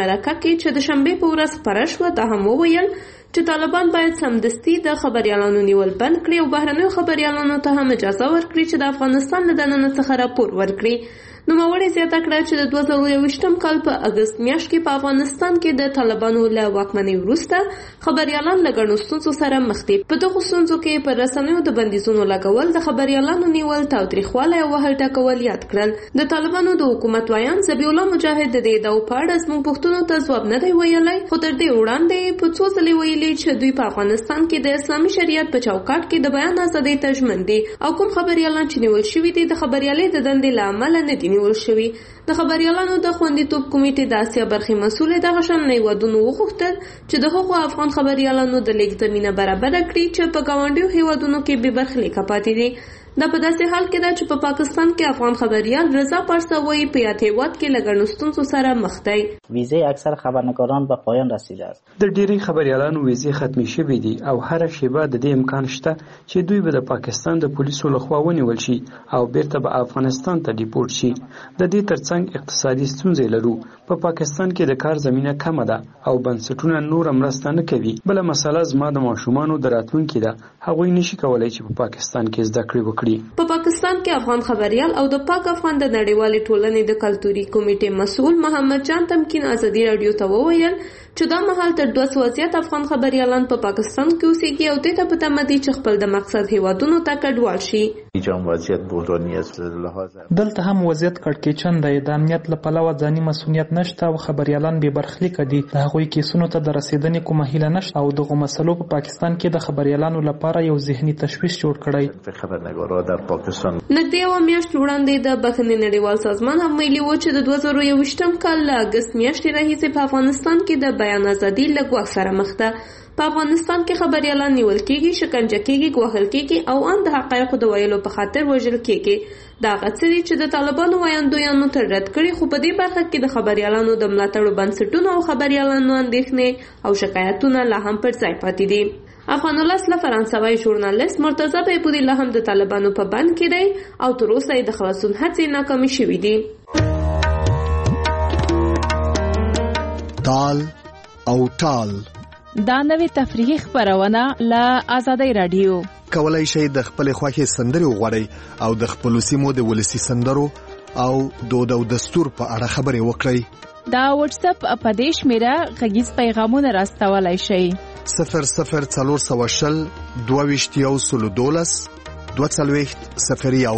S: مرکه کې چې د شنبې په ورځ خپره شوه دا هم وویل چې طالبان باید سمدستي د خبريالانو نیول بند کړي او بهرنیو خبريالانو ته هم اجازه ورکړي چې د افغانستان له دننه څخه راپور ورکړي. نوموړي زیاته کړه چې د دوه زره یوویشتم کال په اګست میاشت کې په افغانستان کې د طالبانو له واکمنۍ وروسته خبريالان له ګڼو ستونزو سره مخ دي. په دغو ستونزو کې په رسنیو د بندیزونو لګول، د خبريالانو نیول، تاوتریخوالی او وهل ټکول یاد کړل. د طالبانو د حکومت وایان ذبیح الله مجاهد د دې ادعاو په اړه زموږ پوښتنو ته ځواب نه دی ویلی، خو تر دې وړاندې په څو ځلې ویلي چې دوی په افغانستان کې د اسلامي شریعت په چوکاټ کې د بیان ازادۍ ته ژمن دي او کوم خبريالان چې نیول شوي دي د خبريالۍ د دندې له امله نه دي نیول شوي. د خبريالانو د خوندیتوب کمیټې د اسیا برخې مسؤل دغه شان هیوادونو وغوښتل چې د هغو افغان خبريالانو د لیږد زمینه برابره کړي چې په ګاونډیو هیوادونو کې بې برخلیکه پاتې دي. دا په داسې حال کې ده چې په پاکستان کې افغان خبريال رضا پارساوی په یاد هیواد کې له ګڼو ستونزو سره مخ دی.
E: ویزه اکثر خبرنگاران به پایان رسیده است.
J: د ډیری خبريالانو ویزې ختمې شوې دي او هر شیبه د دې امکان شته چې دوی به د پاکستان د پولیسو لخوا ونیول شي او بیرته به افغانستان ته ډیپورټ شي. د دې ترڅنګ اقتصادي ستونزې لرو. په پاکستان کې د کار زمینه کمه ده او بنسټونه نور مرسته نه کوي. بل مسله زما د ماشومانو د راتلونکي ده. هغوی نشي کولای چې په پاکستان کې زده کړې وکړي.
S: په پاکستان کې افغان خبريال او د پاک افغان د نړیوالې ټولنې د کلتوري کمیټې مسؤل محمد جان تمکین ازادي رادیو ته وویل چې دا مهال تر دوه سوه زیات افغان خبريالان په پاکستان کې اوسېږي او دې ته په تمه دي چې خپل د مقصد هیوادونو ته کډوال شي.
U: دلته هم وضعیت کړکېچن دی. د امنیت له پلوه ځاني مسؤلیت نشته او خبريالان بې برخلیکه دي. د هغوی کیسونو ته د رسیدنې کومه هیله نشته او دغو مسلو په پاکستان کې د خبريالانو لپاره یو ذهني تشویش جوړ کړی.
S: نږدې یوه میاشت وړاندې د بخښنې نړیوال سازمان هم ویلي و چې د دوه زره یوویشتم کال له اګست میاشتې راهیسې په افغانستان کې د بیان ازادي له ګواښ سره مخ ده. په افغانستان کې خبريالان نیول کېږي، شکنجه کېږي، ګواښل کېږي او ان د حقایقو د ویلو په خاطر وژل کېږي. دا هغه څه دي چې د طالبانو ویاندویانو تر رد کړي، خو په دې برخه کې د خبريالانو د ملاتړو بنسټونو او خبريالانو اندېښنې او شکایتونه لا هم پر ځای پاتې دي. افغان ولس له فرانسوي ژورنالیست مرتضی بیبودي له هم د طالبانو په بند کې دی او تر اوسه یې د خلاصون هڅې ناکامې شوې دي.
V: تال او ټال
W: دا نوې تفریحي خبرونه له آزادۍ رادیو.
V: کولای شئ د خپل خوښې سندرې وغواړئ او د خپل سیمو د ولسی سندرو او دود او دستور په اړه خبرې وکړئ.
W: دا واتس اپ په دې شمیره غږیز پیغامونه راستولای شئ.
V: صفر صفر څلور سوه شل دوه ویشت یو سلو دولس دوه څلوېښت صفر یو.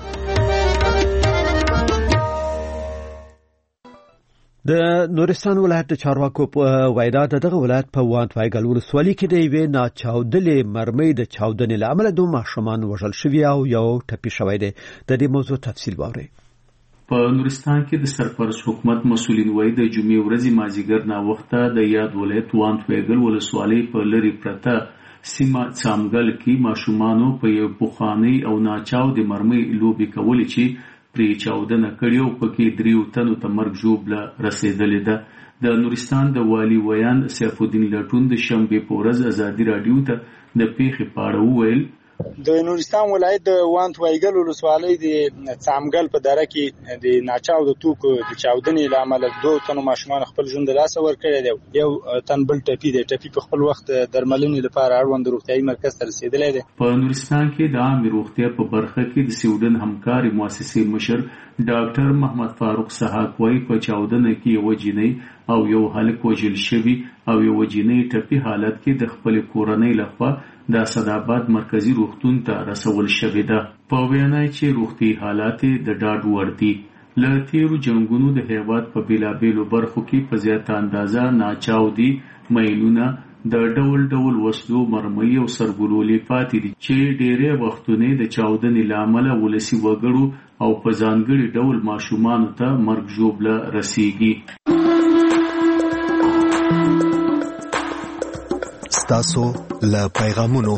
A: د نورستان ولایت د چارواکو په وینا د دغه ولایت په وانت وایګل ولسوالۍ کې د یوې ناچاودلې مرمۍ د چاودنې له امله دوه ماشومان وژل شوي او یو ټپي شوی دی. د دې موضوع تفصیل واورئ.
X: په نورستان کې د سرپرست حکومت مسؤلین وایي د جمعې ورځې مازیګر ناوخته د یاد ولایت وانت وایګل ولسوالۍ په لرې پرته سیمه څامګل کې ماشومانو په یو پخوانۍ او ناچاودې مرمۍ لوبې کولې چې پرې چاودنه کړې او پکې دریو تنو ته مرګ ژوبله رسېدلې ده. د نورستان د والي ویان سیف الدین لټون د شنبې په ورځ ازادي رادیو ته د پیښې په اړه وویل
Y: د نورستان ولایت د وانت وایګل ولسوالۍ د څامګل په دره کې د ناچاودو توکو د چاودنې له امله دوه تنو ماشومان خپل ژوند له لاسه ورکړی دی. یو تن بل ټپي دی. ټپي په خپل وخت درملنې لپاره اړوند روغتیايي مرکز ته رسېدلی دی.
X: په نورستان کې د عامې روغتیا په برخه کې د سویډن همکاري مؤسسې مشر ډاکټر محمد فاروق سحاق وایي په چاودنه کې یو جنۍ او یو هلک وژل شوي او یو جنۍ ټپي حالت کې د خپل کورنۍ لخوا د اسداباد مرکزی روغتون ته رسول شوې ده. په وینا چې روغتي حالات د ډاډ وړ دي. له تیرو جنګونو د هیواد په بیلابیلو برخو کې په زیاته اندازه ناچاودي میلونه د ډول ډول وسلو مرمۍ او سرګلولې پاتې دي چې ډېری وختونه د چاودنې له امله ولسي وګړو او په ځانګړي ډول ماشومانو ته مرګ ژوبله رسیږي.
V: ستاسو له پیغامونو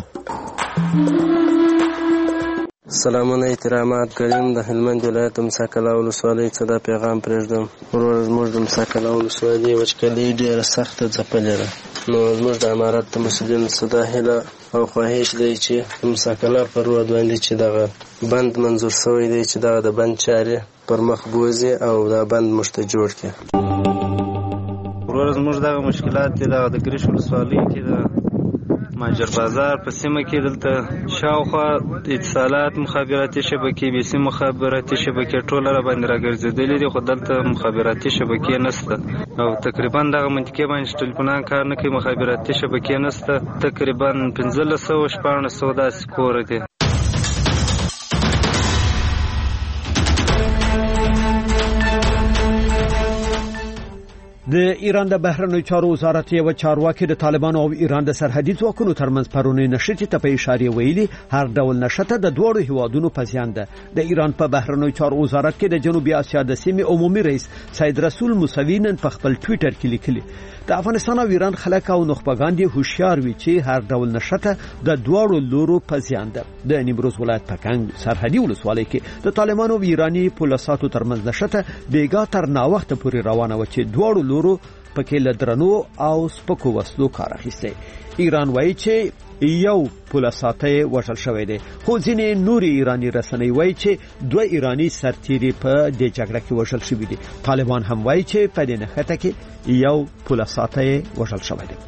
Z: سلامونه احترامات کریم د هلمند ولایت مساکلا ولسوالۍ څخه دا پیغام پرېږدم. ورور زموږ د مساکلا ولسوالۍ وچکالي ډېره سخته ځپلې ده. نو زموږ د امارت د مسؤلینو څخه دا هیله او خواهش دی چې د مساکلا پر روډ باندې چې دغه بند منظور شوی دی چې دغه د بند چارې پر مخ بوځي او دا بند موږ ته جوړ کړي.
B: ورور زموږ دغه مشکلات دي دغه د ګریش ولسوالۍ کې د ماجر بازار په سیمه کې دلته شاوخوا اتصالات مخابراتي شبکې بي سي مخابراتي شبکې ټوله را باندې راګرځېدلې دي خو دلته مخابراتي شبکې نشته او تقریبا دغه منطقې باندې ټلیفونان کار نه کوي مخابراتي شبکې نشته تقریبا پنځلس سوه شپاړس سوه داسې کور دي.
A: د ایران د بهرنیو چارو وزارت یو چارواکي د طالبانو او ایران د سرحدي ځواکونو ترمنځ پرونی نشټې ته په اشاره ویلي هر ډول نشته د دوړو هیوادونو په زیان ده. د ایران په بهرنیو چارو وزارت کې د جنوبي اسیا د سیمې عمومي رئیس سید رسول موسوي نن په خپل ټوئیټر کې لیکلي د افغانستان او ایران خلک او نخبگان دي هوښیار وي چې هر ډول نشته د دوړو لورو په زیان ده. د نیمروز ولایت په کنګ سرحدي ولسوالۍ کې د طالبانو او ایراني پولیساتو ترمنځ نشته بیګا تر نا وخت پورې روانه و چې دوړو لورو پکې لدرنو او سپکو وسلو کار اخیسته. ایران وایي چې یو پولیساتي وژل شوی دی خو ځینې نوري ایرانی رسنۍ وایي چې دوه ایرانی سرتیري په دې جګړه کې وژل شوی دي. طالبان هم وایي چې په دې نښته کې یو پولیساتي وژل شوی دی.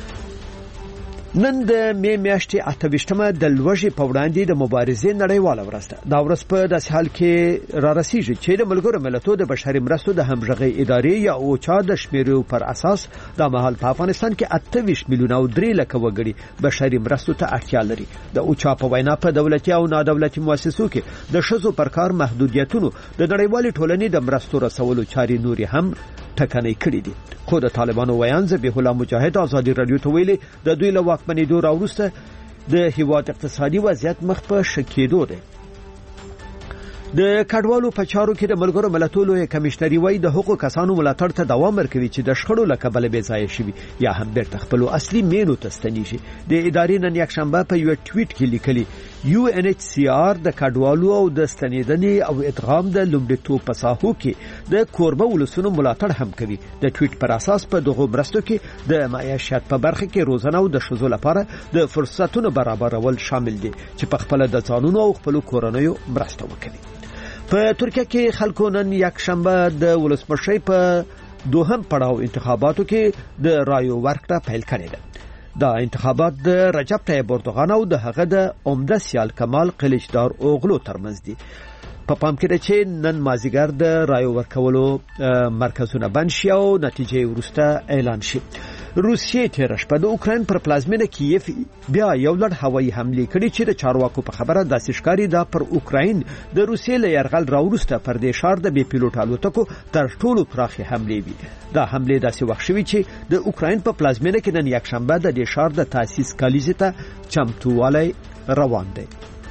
A: نن د می میاشتې اته ویشتمه د لوږې په وړاندې د مبارزې نړیواله ورځ ده. دا ورځ په داسې حال کې را رسیږي چې د ملګرو ملتونو د بشري مرستو د همغږۍ ادارې یا اوچا د شمیرو پر اساس د مهال په افغانستان کې اته ویشت میلیونه او درې لکه وګړي بشري مرستو ته اړتیا لري. د اوچا په وینا په دولتي او نادولتي مؤسسو کې د ښځو پر کار محدودیتونو د نړیوالې ټولنې د مرستو رسولو چارې نوري هم ټکنۍ کړې دي. خو د طالبانو ویان ذبیح الله مجاهد ازادي رادیو ته ویلي د دوی له واکمنېدو راوروسته د هیواد اقتصادي وضعیت مخ په ښه کېدو دی. د کډوالو په چارو کې د ملګرو ملتونو کمیشنري وایي د حقوقو کسانو ملاتړ ته دوام ورکوي چې د شخړو له کبله بې ځایه شوي یا هم بیرته خپلو اصلي مینو ته ستنیږي. د ادارې نن یکشنبه په یو ټویټ کې لیکلي یو ان ایچ سی آر د کډوالو او د ستنیدنې او ادغام د لومړیتوب په ساحو کې د کوربه ولسونو ملاتړ هم کوي. د ټویټ پر اساس په دغه مرستو کې د معیشت په برخه کې روزنه او د ښځو لپاره د فرصتونو برابرول شامل دي چې په خپل د ځانونو او خپل کورنیو مرسته وکړي. په ترکیه کې خلکو نن یکشنبه د ولسمشۍ په دوهم پړاو انتخاباتو کې د رایو ورکړه پیل کړې ده. دا انتخابات د رجب طیب اردوغان او د هغه د عمده سیال کمال قلیچدار اوغلو ترمنځ دي. په پام کې ده چې نن مازیګر د رایو ورکولو مرکزونه بند شي او نتیجې وروسته اعلان شي. روسیې تیر شپه د اوکراین پر پلازمینه کیف بیا یو لړ هوایي حمله کړې چې د چارواکو په خبره داسې ښکاري دا پر اوکراین د روسیې له یرغل راوروسته پر دې ښار د بې پیلوټ الوتکو تر ټولو پراخې حملې وي. دا حملې داسې وخت شوي چې د اوکراین په پلازمینه کې نن یکشنبه د دې ښار د تاسیس کلیزې ته چمتووالی روان دی.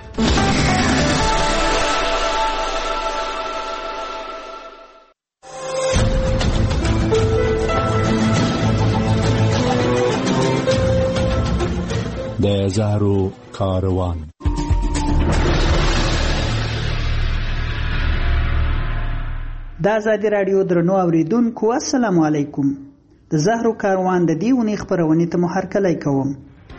C: د زهرو کاروان
G: د ازادي رادیو درنو اوریدونکو السلام علیکم. د زهرو کاروان د دې ونې خبرونه ته مو هرکلی کوم.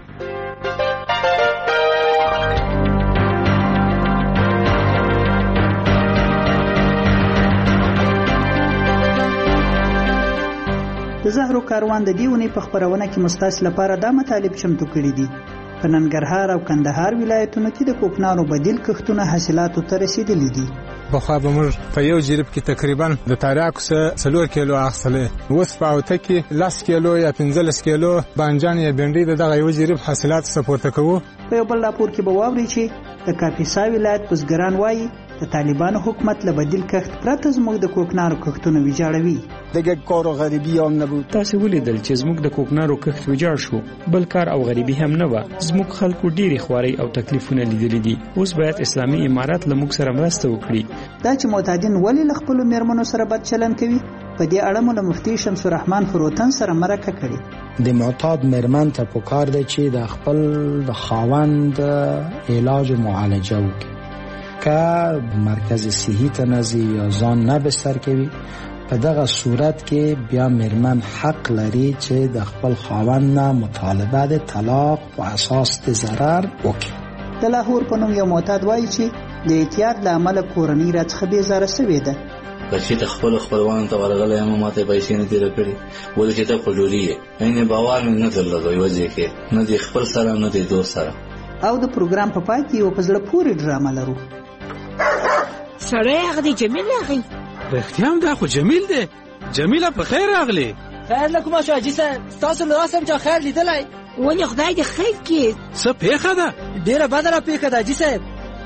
G: د زهرو کاروان د دیونې په خبرونه کې مستاس لپاره دا مطالب چمتو کړي دي. په ننګرهار او کندهار ولایتونو کې د کوکنارو بدیل کښتونه حاصلاتو ته رسیدلي دي.
H: بخوا به موږ په یو جریب کې تقریبا د تاریاکو څخه څلور کیلو اخیستلې، اوس په اوته کې لس کیلو یا پنځلس کیلو بانجان یا بنډۍ د دغه یو جریب حاصلات سپورته کوو.
G: په یو بل راپور کې به واورئ چې د کاپیسا ولایت بزګران وایي د طالبانو حکومت له بدیل کښت پرته زموږ د کوکنارو کښتونه ویجاړوي.
I: دیگه کار و غریبی هم نبود.
J: تاسو ولیدل چې زموږ د کوکنارو کښت ویجاړ شو، بل کار او غریبی هم نه و. زموږ خلکو ډېری خواري او تکلیفونه لیدلي دي. اوس باید اسلامي امارات له موږ سره مرسته وکړي.
G: دا چې معتادین ولې له خپلو میرمنو سره بد چلند کوي، په دې اړه مو له مفتي شمس الرحمن فروتن سره مرکه کړې.
K: د معتاد میرمن ته پکار دی چې د خپل د خاوند علاج او معالجه وکړي. که مرکز صحی ته نزي یا ځان نه بستر کوي، په دغه صورت کې بیا میرمن حق لري چې د خپل خاوند نه مطالبه د طلاق په اساس د ضرر وکړي.
G: د لاهور په نوم یو معتاد وایي چې د اعتیاد له امله کورنۍ راڅخه بېزاره شوې ده.
L: چې ته خپل خپلوانو ته ورغلی یم ما ته پیسې نه دي راکړي ولې چې ته خجوري یې یعنې باور مې نه درلود یوه ځای کې نه د خپل سره نه د دوست سره.
G: او د پروګرام په پای کې یو په زړه پورې ډرامه لرو.
M: سړی هغه دی جمیل راغی.
N: رښتیا هم دا خو جمیل دی. جمیله په خیر راغلی.
M: خیر له کومه شو حاجي صاحب ستاسو له راسه چا خیر لیدلی ولې خدای دې خیر کړي.
N: څه پېښه ده؟
M: ډېره بده را پېښه ده حاجي صاحب.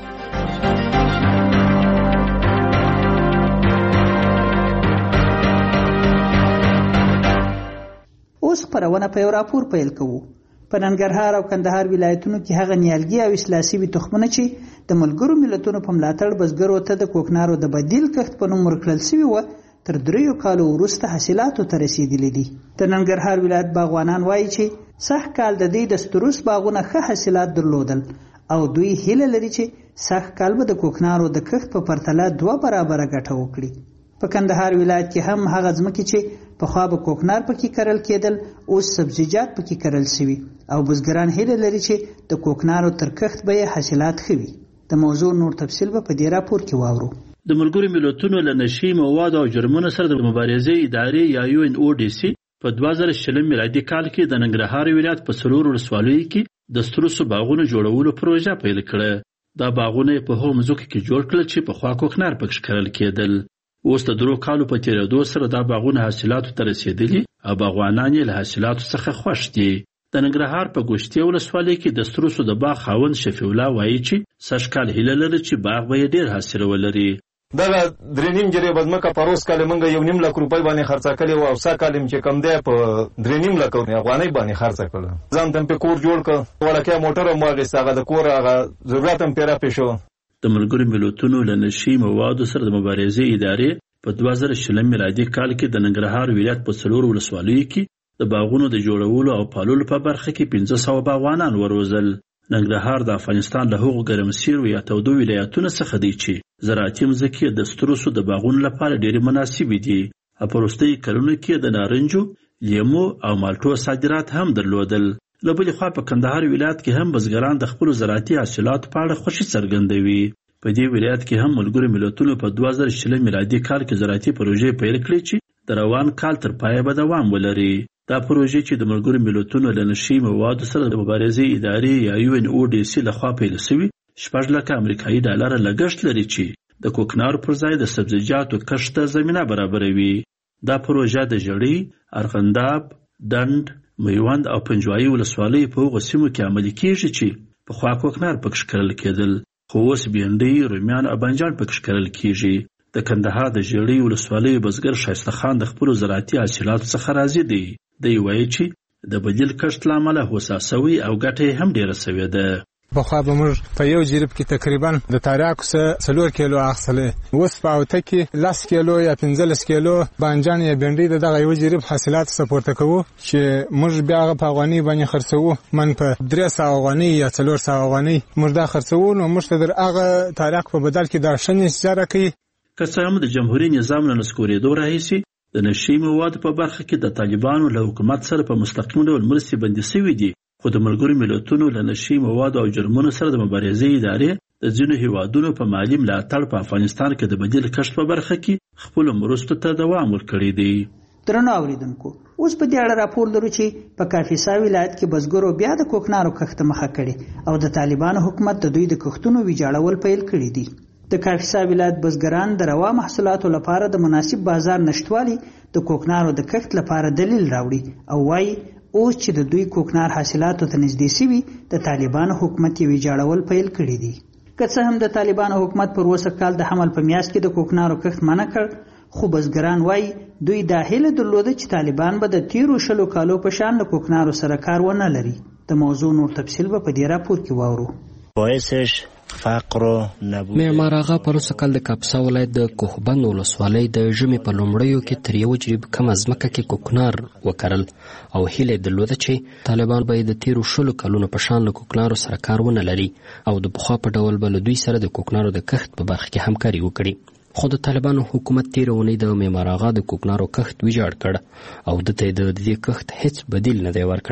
G: اوس خپرونه په یو راپور پیل کوو. په ننګرهار او کندهار ولایتونو کې هغه نیالګي او اصلاح شوي تخمونه چې د ملګرو ملتونو په ملاتړ بزګرو ته د کوکنارو د بدیل کښت په نوم ورکړل شوي وو تر دریو کالو وروسته حاصلاتو ته رسیدلي دي. د ننګرهار ولایت باغوانان وایي چې سږ کال د دې د ستروس باغونه ښه حاصلات درلودل او دوی هیله لري چې سږ کال به د کوکنارو د کښت په پرتله دوه برابره ګټه وکړي. په کندهار ولایت کې هم هغه ځمکې چې پخوا به کوکنار پکې کرل کېدل اوس سبزیجات پکې کرل شوي او بزګران هیله لري چې د کوکنارو تر کښت به یې حاصلات ښه وي. د موضوع نور تفصیل به په دې راپور کې واورو.
X: د ملګرو ملتونو له نشي موادو او جرمونو سره د مبارزې ادارې یا یو ان او ډي سي په دوه زره شلم میلادي کال کې د ننګرهار ولایت په څلورو ولسوالیو کې د ستروسو باغونو جوړولو پروژه پیل کړه. دا باغونه په هغو مځکو کې جوړ کړل چې پخوا کوکنار پکې کرل کېدل. اوس د درو کالو په تیریدو سره دا باغونه حاصلاتو ته رسېدلي او باغوانان یې له حاصلاتو څخه خوښ دي. د ننګرهار په ګوشتې ولسوالۍ کې د ستروسو د باغ خاوند شفیع الله وایي چې سږ کال هیله لري چې باغ به یې ډېر حاصل ولري.
O: دغه درې نیم جرې بدمکه پروس کال موږ یو نیم لک روپۍ باندې خرڅه کړې وه او سږ کال چې کم دی په درې نیم لک افغانۍ باندې خرڅه کړه. ځان ته مې پرې کور جوړ کړ وړکۍ موټر هم واخېست هغه د کور هغه ضرورت هم پرې راپې شو.
X: د ملګرو ملتونو له نشي موادو سره د مبارزې ادارې په دوه زره شلم میلادي کال کې د ننګرهار ولایت په څلورو ولسوالیو کې د باغونو د جوړولو او پاللو په برخه کې پنځه سوه باغوانان وروزل. ننګرهار د افغانستان له هغو ګرمسیرو یا تودو ولایتونو څخه دی چې زراعتي مځکې د ستروسو د باغونو لپاره ډېرې مناسبې دي. په وروستیو کلونو کې د نارنجو، لیمو او مالټو صادرات هم درلودل. له بلې خوا په کندهار ولایت کې هم بزګران د خپلو زراعتي حاصلاتو په اړه خوښي څرګندوي. په دې ولایت کې هم ملګرو ملتونو په دوه زره شلم میلادي کال کې زراعتي پروژې پیل کړې چې د روان کال تر پایه به دوام ولري. دا پروژې چې د ملګرو ملتونو له نشي موادو سره د مبارزې ادارې یا یو ان او ډي سي لخوا پیل شوي شپږ لکه امریکایي ډالره لګښت لري چې د کوکنارو پر ځای د سبزیجاتو کښت ته زمینه برابروي. دا پروژه د ژړۍ، ارغنداب، ډنډ، میوند او پنجوایي ولسوالیو په هغو سیمو کې عملي کېږي چې پخوا کوکنار پکې کرل کېدل خو اوس بېنډۍ، رومیان او بانجان پکې کرل کېږي. د کندهار د ژړۍ ولسوالیو بزګر ښایسته خان د خپلو زراعتي حاصلاتو څخه راضي دی. دی وایي چې د بدیل کښت له امله هوسا سوی او ګټه یې هم ډېره سوې ده.
H: پخوا به موږ په یو جریب کې تقریبا د تریاکو څه څلور کیلو اخیستلی، اوس په اوته کې لس کیلو یا پنځلس کیلو بانجان یا بېنډۍ د دغه یو جریب حاصلاتو څخه پورته کوو چې موږ بیا هغه په افغانۍ باندې خرڅوو. من په درې سوه افغانۍ یا څلور سوه افغانۍ موږ دا خرڅوو، نو موږ ته در هغه تریاک په بدل کې دا ښه نتیجه راکوي.
X: که څه هم د جمهوري نظام له نسکورېدو راهیسې د نشي موادو په برخه کې د طالبانو له حکومت سره په مستقیم ډول مرستې بندي شوي دي، خو د ملګرو ملتونو له نشي موادو او جرمونو سره د مبارزې ادارې د ځینو هیوادونو په مالي ملاتړ په افغانستان کې د بدیل کښت په برخه کې خپلو مرستو ته دوام ورکړی دی.
G: درنو اوریدونکو، اوس په دې اړه راپور لرو چې په کاپیسا ولایت کې بزګرو بیا د کوکنارو کښت مخه کړې او د طالبانو حکومت د دوی د کښتونو ویجاړول پیل کړي دي. د کاپیسا ولایت بزګران د روا محصولاتو لپاره د مناسب بازار نشټوالي د کوکنارو د کښت لپاره دلیل راوړي او وایي اوس چې د دوی کوکنار حاصلاتو ته نږدې شوي د طالبانو حکومت یې ویجاړول پیل کړي دي. که څه هم د طالبانو حکومت پر اوسه کال د حمل په میاشت کې د کوکنارو کښت منع کړ، خو بزګران وایي دوی دا هیله درلوده چې طالبان به د تیرو شلو کالو په شان له کوکنارو سره کار ونه لري. د موضوع نور تفصیل به په دې راپور کې واورو.
P: باعثش فقر و نبود.
Q: معمار آغا پروسه کال د کاپیسا ولایت د کوهبند ولسوالۍ د ژمي په لومړیو کې تر یو جریب کمه ځمکه کې کوکنار وکرل او هیله درلوده چې طالبان به د تیرو شلو کلونو په شان له کوکنارو سره کار ونه لري او د پخوا په ډول به له دوی سره د کوکنارو د کښت په برخه کې همکاري وکړي. خو د طالبانو حکومت تیره اونۍ د معمار آغا د کوکنارو کښت ویجاړ کړ او دته د دې کښت هیڅ بدیل نه دی ورکړی.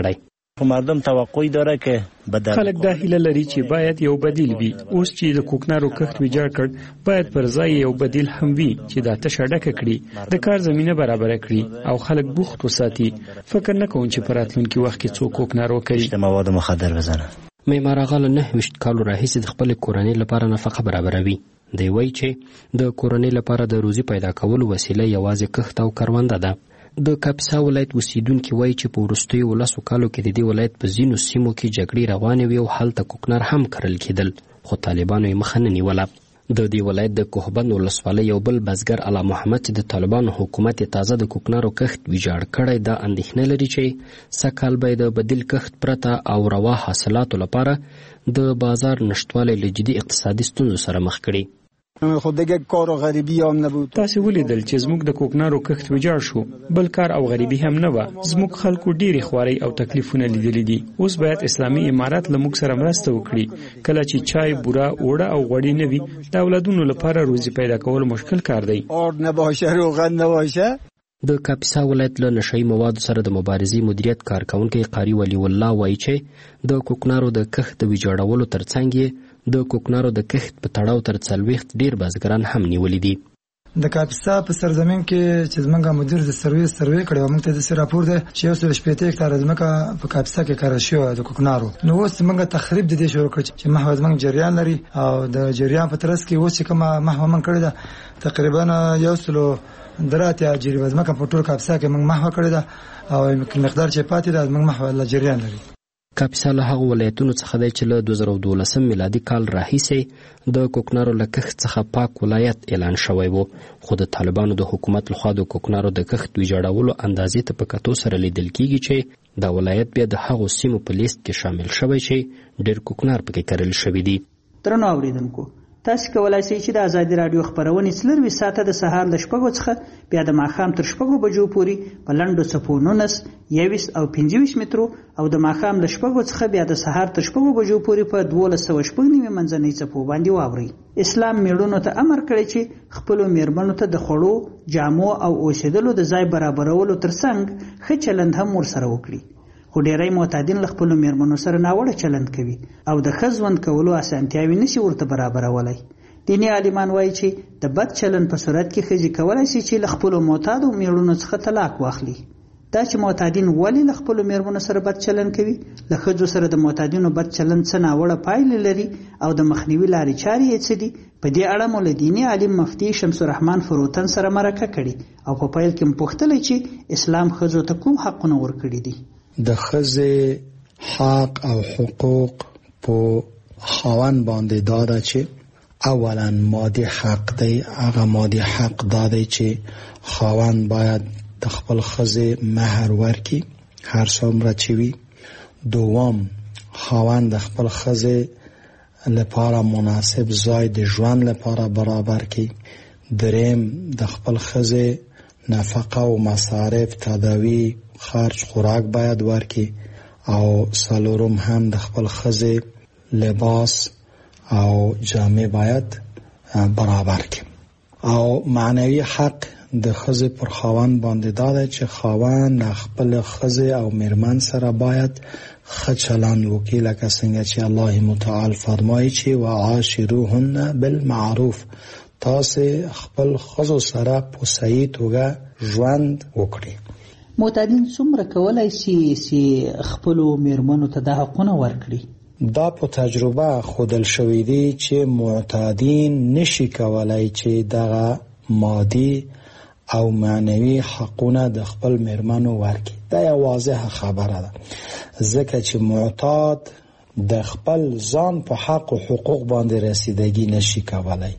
P: مردم توقع داره که بدل
J: خلک دا هیله لري چې باید یو بدیل وي. اوس چې د کوکنارو کښت ویجاړ کړ، باید پر ځای یو بدیل هم وي چې دا تشه ډکه کړي، د کار زمینه برابر کړي او خلک بوخت وساتي. فکر نه کوم چې په راتلونکي وخت کې څوک کوکنار وکړي.
P: مواد مخدر بزنه.
Q: معمار آغا له نهه ویشت کالو راهیسې د خپلې کورنۍ لپاره نفقه برابروي. دی وایي چې د کورنۍ لپاره د روزي پیدا کولو وسیله یوازې کښت او کرونده ده. د کاپیسا ولایت اوسیدونکي وایي چې په وروستیو لسو کالو کې د دې ولایت په ځینو سیمو کې جګړې روانې وې او هلته کوکنار هم کرل کېدل، خو طالبانو یې مخه نه نیوله. د دې ولایت د کوهبند ولسوالۍ یو بل بزګر علا محمد چې د طالبانو حکومت یې تازه د کوکنارو کښت ویجاړ کړی، دا اندېښنه لري چې سږ کال به د بدیل کښت پرته او روا حاصلاتو لپاره د بازار نشتوالی له جدي اقتصادي ستونزو سره مخ کړي.
I: خود دیگه کار و غریبی هم نبود.
J: تاسو ولیدل چې زموږ د کوکنارو کښت ویجاړ شو، بل کار او غریبی هم نه و. زموږ خلکو ډېرې خوارۍ او تکلیفونه لیدلي دي. اوس باید اسلامي امارات له موږ سره مرسته وکړي. کله چې چای، بوره، اوړه او غوړي نه وي، د اولادونو لپاره روزي پیدا کول مشکل کار دی.
I: اور نباشه، روغن نباشه.
Q: د کاپیسا ولایت له نشهیي موادو سره د مبارزې مدیریت کارکونکی قاری ولی الله وایي چې د کوکنارو د کښت د ویجاړولو ترڅنګ یې د کوکنارو د کښت په تړاو تر څلوېښت ډېر بزګران هم نیولي دي.
D: د کاپیسا په سرزمین کې چې زمونږ مدیر د سروې سروې کړی و، موږ ته داسې راپور دی چې یو سل شپېته هکتاره ځمکه په کاپیسا کې کرل شوې د کوکنارو. نو اوس موږ تخریب د دې شروع کړ چې محو زمونږ جریان لري او د جریان په ترڅ کې اوس چې کومه محو موږ کړې ده تقریبا یو سلو دراتیا جریوه ځمکه په ټول کاپیسا کې موږ محو کړې ده او مقدار چې پاتې ده موږ محو له جریان لري.
Q: کاپیسا له هغو ولایتونو څخه دی چې له دوه زره دولسم میلادي کال راهیسې د کوکنارو له کښت څخه پاک ولایت اعلان شوی و، خو د طالبانو د حکومت لخوا د کوکنارو د کښت ویجاړولو اندازې ته په کتو سره لیدل کیږي چې دا ولایت بیا د هغو سیمو په لیست کې شامل شوی چې ډېر کوکنار پکې کرل شوي دي.
G: درنو اوریدونکو، تاسو کولای شئ چې د ازادي رادیو خبرونه څلروي ساعته د سهار له شپږو څخه بیا د ماښام تر شپږو بجو پورې په لنډو څپو نولس، یویس او پنځه ویشت مترو او د ماښام له شپږو څخه بیا د سهار تر شپږو بجو پورې په دولس سوه شپږ نوي منځنۍ څپو باندې واورئ. اسلام میړونو ته امر کړی چې خپلو میرمنو ته د خوړو، جامو او اوسېدلو د ځای برابرولو ترڅنګ ښه چلند هم ورسره وکړي. خو ډیری معتادین له خپلو میرمنو سره ناوړه چلند کوي او د ښه ژوند کولو اسانتیاوې نشي ورته برابرولی. دیني عالمان وایي چې د بد چلند په صورت کې ښځې کولی شي چې له خپلو معتادو میرمنو څخه طلاق واخلي. دا چې معتادین ولې له خپلو میرمنو سره بد چلند کوي، له ښځو سره د معتادینو بد چلند څه ناوړه پایلې لري او د مخنیوي لارې چارې یې څه دي، په دې اړه مو له دیني عالم مفتي شمس الرحمن فروتن سره مرکه کړې او په پیل کې مو پوښتلی چې اسلام ښځو ته کوم حقونه ورکړي دي.
K: د ښځې حق او حقوق په خاوند باندې دا ده چې اولا مادي حق دی. هغه مادي حق دا دی چې خاوند باید د خپل ښځې مهر ورکړي هر څومره چې وي. دوم، خاوند د خپل ښځې لپاره مناسب ځای د ژوند لپاره برابر کړي. دریم، د خپل ښځې نفقه او مصارف، تداوی، خرج، خوراک باید ورکړي. او څلورم هم د خپل ښځې لباس او جامې باید برابر کړي. او معنوي حق د ښځې پر خاوند باندې دا دی چې خاوند خپل ښځې او میرمن سره باید ښه چلند وکړي، لکه څنګه چې الله متعال فرمایي چې وعاشروهن بالمعروف، تاسو خپل ښځو سره په صحیح توګه ژوند وکړي.
G: معتادین څومره کولای شي چې خپلو میرمنو ته دا حقونه ورکړي؟
K: دا په تجربه ښودل شوی دی چې معتادین نشي کولای چې دغه مادي او معنوي حقونه د خپل میرمنو ورکړي. دا یو واضحه خبره ده، ځکه چې معتاد د خپل ځان په حق او حقوق باندې رسیدگی نشي کولای.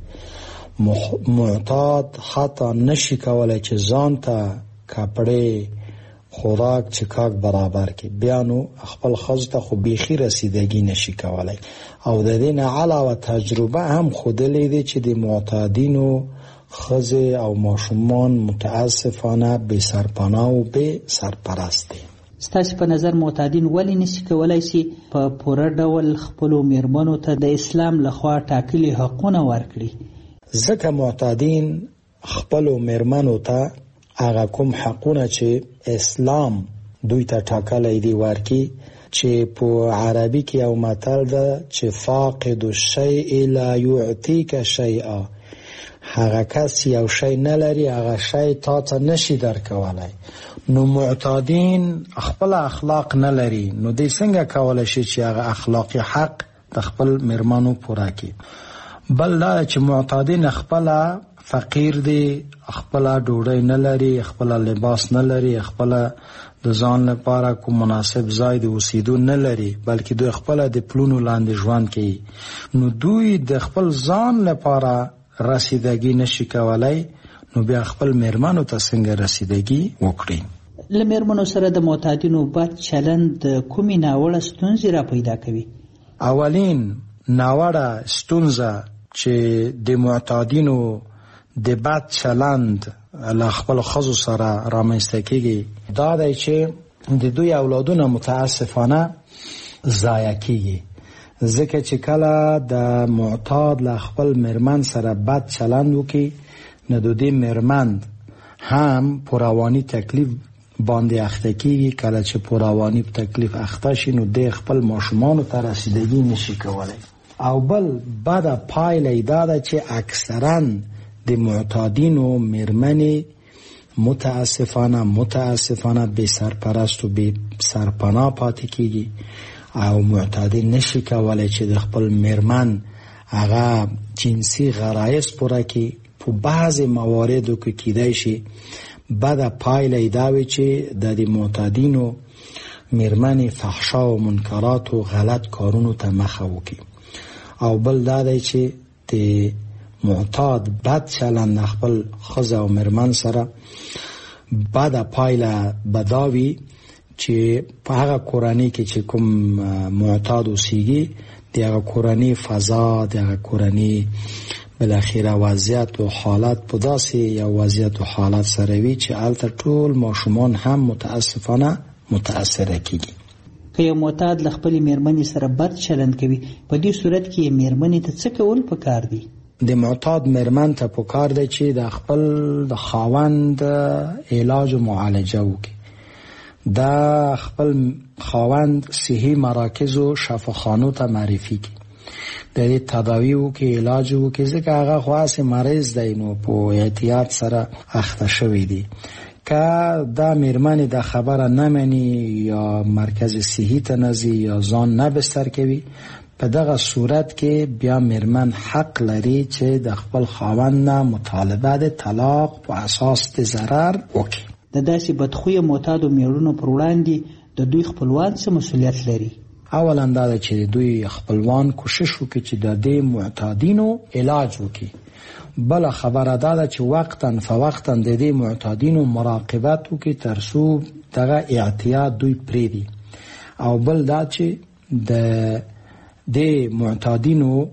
K: معتاد حتی نشي کولای چې ځان ته کپڑے، خوراک، چکاک برابر کی، بیا نو خپل ښځو ته خو بیخي رسیدگی نشي کولای. او د دې نه علاوه تجربه هم ښودلې ده چې د معتادینو ښځې او ماشومان متاسفانه بې سرپناه او بې سرپرست دي.
G: ستاسو په نظر معتادین ولې نشي کولای شي په پوره ډول خپلو میرمنو ته د اسلام لخوا ټاکلي حقونه ورکړي؟
K: ځکه معتادین خپلو میرمنو ته هغه کوم حقونه چې اسلام دوی ته ټاکلی دی ورکي چې په عربي کې یو متل ده چې فاقد الشیء لا یعطیک شیئا، هغه کس یو شی نه لري هغه شی تا ته نشي درکولی. نو معتادین خپل اخلاق نه لري، نو دوی څنګه کولی شي چې هغه اخلاقي حق د خپل میرمنو پوره کړي؟ بل دا چې معتادین خپل فقیر دي، خپل ډوډۍ نه لري، خپل لباس نه لري، خپل د ځان لپاره کوم مناسب ځای د اوسېدو نه لري، بلکې دوی خپل د پلونو لاندې ژوند کوي. نو دوی د خپل ځان لپاره رسیدګي نشي کولای، نو بیا خپل میرمنو ته څنګه رسیدګي وکړي؟
G: له میرمنو سره د معتادینو بد چلند کومې ناوړه ستونزې را پیدا کوي؟
K: اولین ناوړه ستونزه چې د معتادینو د بد چلند له خپل ښځو سره رامنځته کیږي دا دی چې د دوی اولادونه متاسفانه ضایع کیږي، ځکه چې کله د معتاد له خپل میرمن سره بد چلند وکړي نو د دې میرمن هم په رواني تکلیف باندې اخته کیږي. کله چې په رواني تکلیف اخته شي نو د خپل ماشومانو ته رسیدګي نشي کولی. او بل بده پایله دا ده چې اکثرا د معتادینو میرمنې متاسفانه متاسفانه بې سرپرست و بې سرپناه پاتې کیږي او معتادین نشي کولی چې د خپل میرمن هغه جنسي غرایز پوره کړي. په بعضې مواردو کې کیدای شي بده پایله دا وي چې د دې معتادینو میرمنې فحشا و منکرات و غلط کارونو ته مخه وکړي. او بل دا دی چې د معتاد بد چلند خپل ښځه او میرمن سره بده پایله به دا وي چې په هغه کورنۍ کې چې کوم معتاد اوسیږي د هغه کورنۍ فضا، د هغه کورنۍ بالاخره وضعیت و حالت په داسې یو وضعیت و حالت سره وي چې هلته ټول ماشومان هم متاسفانه متاثره کیږي.
G: که یو معتاد له خپلې میرمنې سره بد چلند کوي په دې صورت کې یې میرمنې ته څه کول پکار دي؟
K: د معتاد میرمن ته پکار دی چې د خپل د خاوند علاج و معالجه وکړي، د خپل خاوند صحي مراکز و شفاخانو ته معرفي کړي، د دې تداوی وکړي، علاج وکړي، ځکه هغه خو هسې مریض دی نو په احتیاط سره اخته شوی دی. که دا میرمنې د خبره نه مني یا مرکز صحي ته نه ځي یا ځان نه بستر کوي، په دغه صورت کې بیا میرمن حق لري چې د خپل خاوند نه مطالبه د طلاق په اساس د ضرر وکړي.
G: د داسې بدخویه معتادو میړونو پر وړاندې د دوی خپلوان څه مسؤلیت لري؟
K: اولا دا ده چې دوی خپلوان کوشش وکړي چې د دې معتادینو علاج وکړي. بل خبره دا ده چې وقتا فوقتا د دې معتادینو مراقبت وکړي تر څو دغه اعتیاد دوی پرېږدي. او بل دا چې د د معتادینو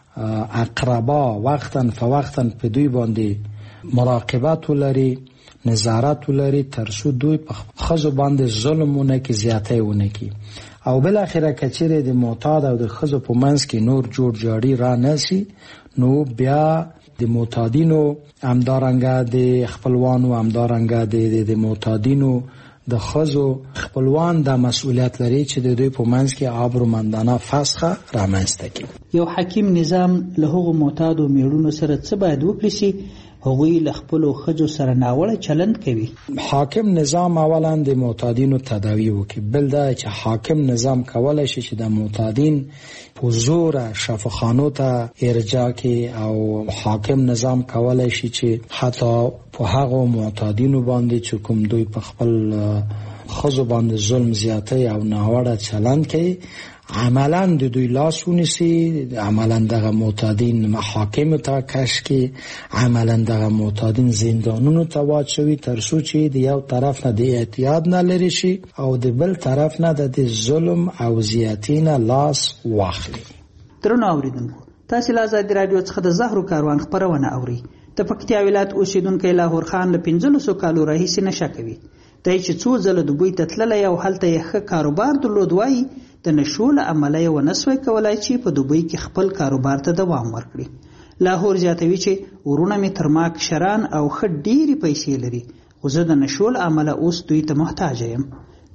K: اقربا وقتا فوقتا په دوی باندې مراقبت ولري، نظارت ولري تر څو دوی په ښځو باندې ظلم ونه کړي، زیاتی ونه کړي. او بالاخره که چیرې د معتاد او د ښځو په منځ کې نور جوړ جاړي را نشي نو بیا د معتادینو همدارنګه د خپلوانو همدارنګه د معتادینو د ښځو خپلوان د مسؤلیت لري چې د دوی په منځ کې آبرومندانه فسخه رامنځته کړي.
G: یو حکیم نظام له هغو معتادو میړونو سره څه باید وکړي چې هغوی له خپلو ښځو سره ناوړه چلند کوي؟
K: حاکم نظام اولا د معتادینو تداوی وکړي. بل دا چې حاکم نظام کولی شي چې د معتادین په زوره شفاخانو ته ارجاع کړي، او حاکم نظام کولی شي چې حتی په هغو معتادینو باندې چې کوم دوی په خپل ښځو باندې ظلم زیاتی او ناوړه چلند کوي عملا د دوی لاس ونیسي، عملا دغه معتادین محاکم ته کش کړي، عملا دغه معتادین زندانونو ته واچوي تر څو چې د یو طرف نه د اعتیاد نه لرې شي او د بل طرف نه د ظلم او زیاتی نه لاس واخلي.
G: درنو اوریدونکو، تاسو له آزادي رادیو څخه د زهرو کاروان خپرونه اورئ. د پکتیا ولایت اوسیدونکی لاهور خان له پنځلسو کالو راهیسې نشه کوي. دی چې څو ځله دوبۍ ته تللی او هلته یې ښه کاروبار درلود، وایي د نشو له امله یې ونه سوی کولی چې په دوبۍ کې خپل کاروبار ته دوام ورکړي. لاهور زیاتوي چې ورونه مې تر ما کشران او ښه ډېرې پیسې لري، خو زه د نشو له امله اوس دوی ته محتاجه یم.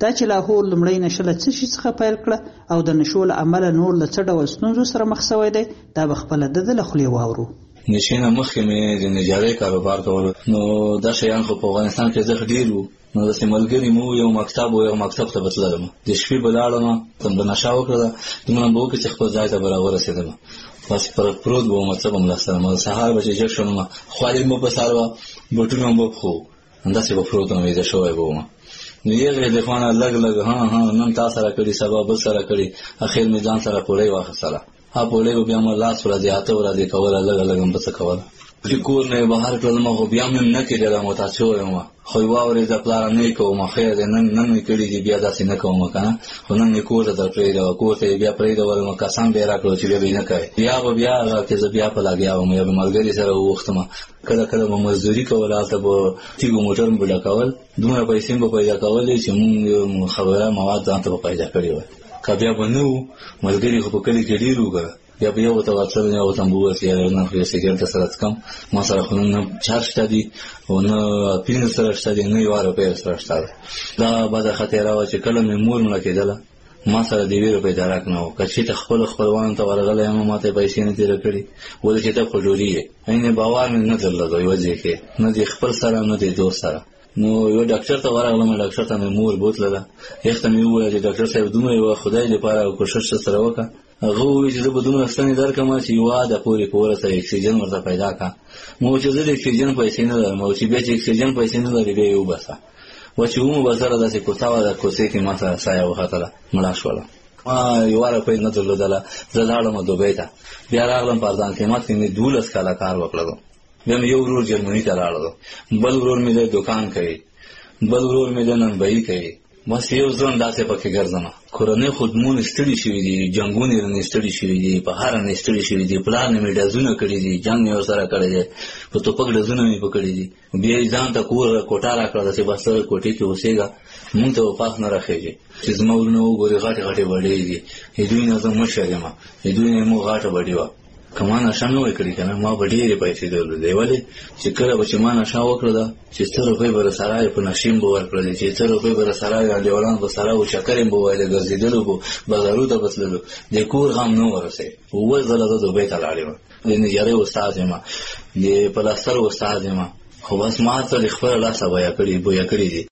G: دا چې لاهور لومړی نشه له څه شي څخه پیل کړه او د نشو له امله نور له څه ډول ستونزو سره مخ شوی دی دا به خپله د ده له خولې واورو.
L: نشینه مخکې مې د نجارۍ کاروبار کولو نو دا شیان خو په افغانستان کې زه ډېر وو نو داسې ملګري مو یو مکتب و یو مکتب ته به تللم د شپې به لاړم به نشه وکړه دومره به وکړه چې خپل ځای ته به راورسېدم بس پر پروت به وم مطلب هم لاسته ما سهار به چې جګ شوم خوالې مو په سر وه بوټونه هم به پښو همداسې به پروت وم ویده شوی به وم نو یغې د خوانه لږ لږ ها ها نن تا سره کړي سبا بل سره کړي اخر مې ځان سره پوړۍ واخیستله ها پوړۍ به بیا مو لاس ورځې اته ورځې کوله لږ لږ هم به څه کوله چې کور نه بهر کړلم خو بیا مې نه کېدله متاثر شوی وم خو یې واورېده پلاره نه یې کوم خیر دی نن نن مې کړي دي بیا داسې نه کوم که نه خو نن مې کور ته در پرېږده کور ته یې بیا پرېږدولم کسان بیا یې راکړل چې بیا به یې نه کوې بیا به بیا هغه کې زه بیا په لګیا وم یا به ملګري سره ووښتم کله کله به مزدوري کوله هلته به تیږو موټر مې به ډکول دومره پیسې مې به پیدا کولې چې مونږ خبره مواد ځان ته به پیدا کړي وای که بیا به نه وو ملګري خو په کلي کې ډېر وو که یا به یو ته ورتلل یا ورته به وویل چې یاره نه خو یو سګرټ سره څکم ما سره خو نه چار شته دي او نه پنځه سره شته دي نه یوه روپۍ سره شته ده دا بده خطیره وه چې کله مې مور مړه کېدله ما سره د یوې روپۍ درک نه و که چېرته خپلو خپلوانو ته ورغلی یم ما ته یې پیسې نه تېره کړي ولې چې ته خو ډوري یې عین باور مې نه درلود یوه ځای کې نه د خپل سره نه د دوست سره نو یو ډاکټر ته ورغلم ډاکټر ته مې مور بوتلله یخ ته مې وویل چې ډاکټر صاحب دومره یوه خدای دپاره کوښښ سره وکړه هغه وویل چې زه به دومره ستنې درکړم چې یوه عاده پورې په ورسه اکسیجن ورته پیدا کړه ما وویل چې زه د اکسیجن پیسې نه لرم او چې بیا چې اکسیجن پیسې نه لري بیا یې وباسه و چې ومو بسره داسې کوڅه وه د کوڅې کې ما سره سایه وختله مړه شوله ما یوه روپۍ نه درلودله زه لاړم دوبۍ ته بیا راغلم په ارزان قیمت کې مې دولس کاله کار وکړلو بیا مې یو ورور جرمني ته لاړلو بل ورور مې د دوکان کوي بل ورور مې د ننبهي کوي بس یو ځوان داسې پکې ګرځم کورنۍ خودمون ستړي شوي دي جنګونه یې رانې ستړي شوي دي په هر رانې ستړي شوي دي پلار نه مې ډزونه کړي دي جنګ مې ورسره کړی دی په توپک ډزونه مې پکړي دي بیا یې ځان ته کور کوټه راکړه داسې بس ته کوټې کې اوسېږه مونږ ته به پاس نه راخېږي چې زما ورونه وګورې غټې غټې بډې دي د دوی نه زه مشر یم د دوی نه مو غټه بډې وه که ما نشه نه وای کړي که نه ما به ډېرې پیسې درلودې ولې چې کله به چې ما نشه وکړه ده چې څه روپۍ به راسره په نشې م به ورکړلې چې څه روپۍ به راسره انډیوالان به سره وو چکر م به وایله ګرځېدلو به بازارو ته به تللو د کور غم نه ورسېد اووه ځله زه دوبۍ ته لاړې وم د نجارۍ استاد یم د پلاستر استاد یم خو بس ما ته د خپله لاسه بویه کړي بویه کړي دي.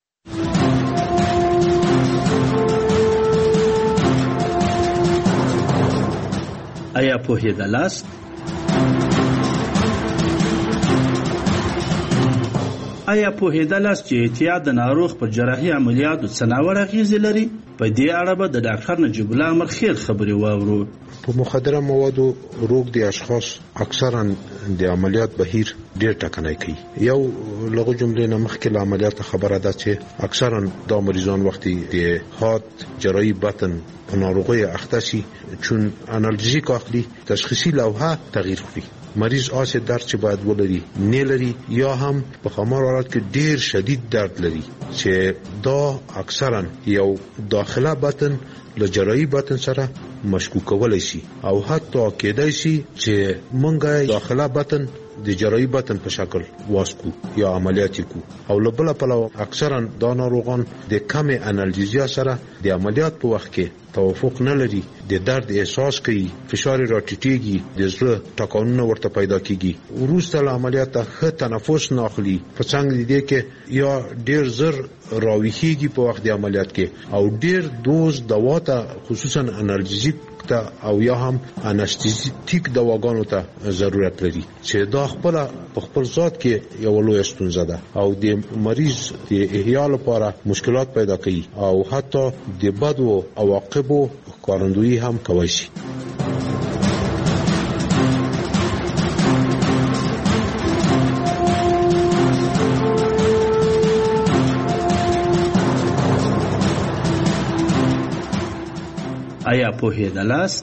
E: آیا پوهېدلاست؟ آیا پوهېدلاست چې احتیاط د ناروغ پر جراحي عملیاتو څه ناوړه اغېزې لري؟ په دې اړه به د ډاکټر نجیب الله امرخیل خبرې واورو.
F: په مخدره موادو روغ دي اشخاص اکثرا د عملیات بهیر ډېر ټکنی کوي. یو لغو جملې نه مخکې له عملیات خبره ده چې اکثرا دا مریضان وختي د هات جراحي بطن په ناروغۍ اخته شي چون انالژیک اخلي تشخیصي لوحه تغییر خوري مریض آسه درد چې باید ولري نه لري یا هم په خمار حالت کې ډیر شدید درد لري چې دا اکثرا یو داخله بطن له جراحي بطن سره مشکوک کولای شي او حتی کېدای شي چې مونږه داخله بطن د جراحي بطن په شکل واسکو یا عملیات کو او لبل په اکثرا دا ناروغان د کم انالژیزیا سره د عملیات په وخت کې توافق نه لري د درد احساس کوي فشار راټیټيږي د زړه ټکانونه ورته پیدا کیږي وروسته له عملیات ښه تنفس نه اخلي په څنګه دي کې یا ډیر زر راويخيږي په وخت د عملیات کې او ډیر دوز دوا ته خصوصا انالژیک او یا هم انستیزیک دواګانو ته ضرورت لري چې دا خپل په خپل ذات کې یو لوی ستونزه ده او د مریض د احیا لپاره مشکلات پیدا کوي او حتی د بدو عواقبو ښکارندویي هم کوي شي.
E: آیا پوهېدلاست؟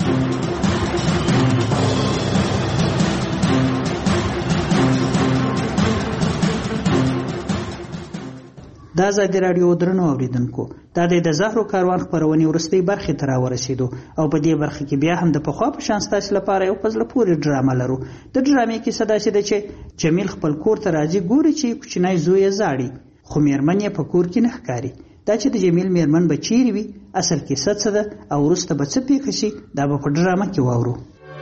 G: دا ازادي راډیو درنو اوریدونکو دا د زهرو کاروان خپرونې وروستۍ برخې ته راورسېدو او په دې برخه کې بیا هم د پخوا په شان ستاسو لپاره یو په زړه پورې ډرامه لرو. د ډرامې کیسه داسې ده چې جمیل خپل کور ته راځي ګوري چې کوچنی زوی یې زاړي خو مېرمن یې په کور کې نه ښکاري. دا چې د جمیل میرمن به چیرې وي، اصل کیسه څه ده او وروسته به څه پیښه شي، دا به په ډرامه کې واورو.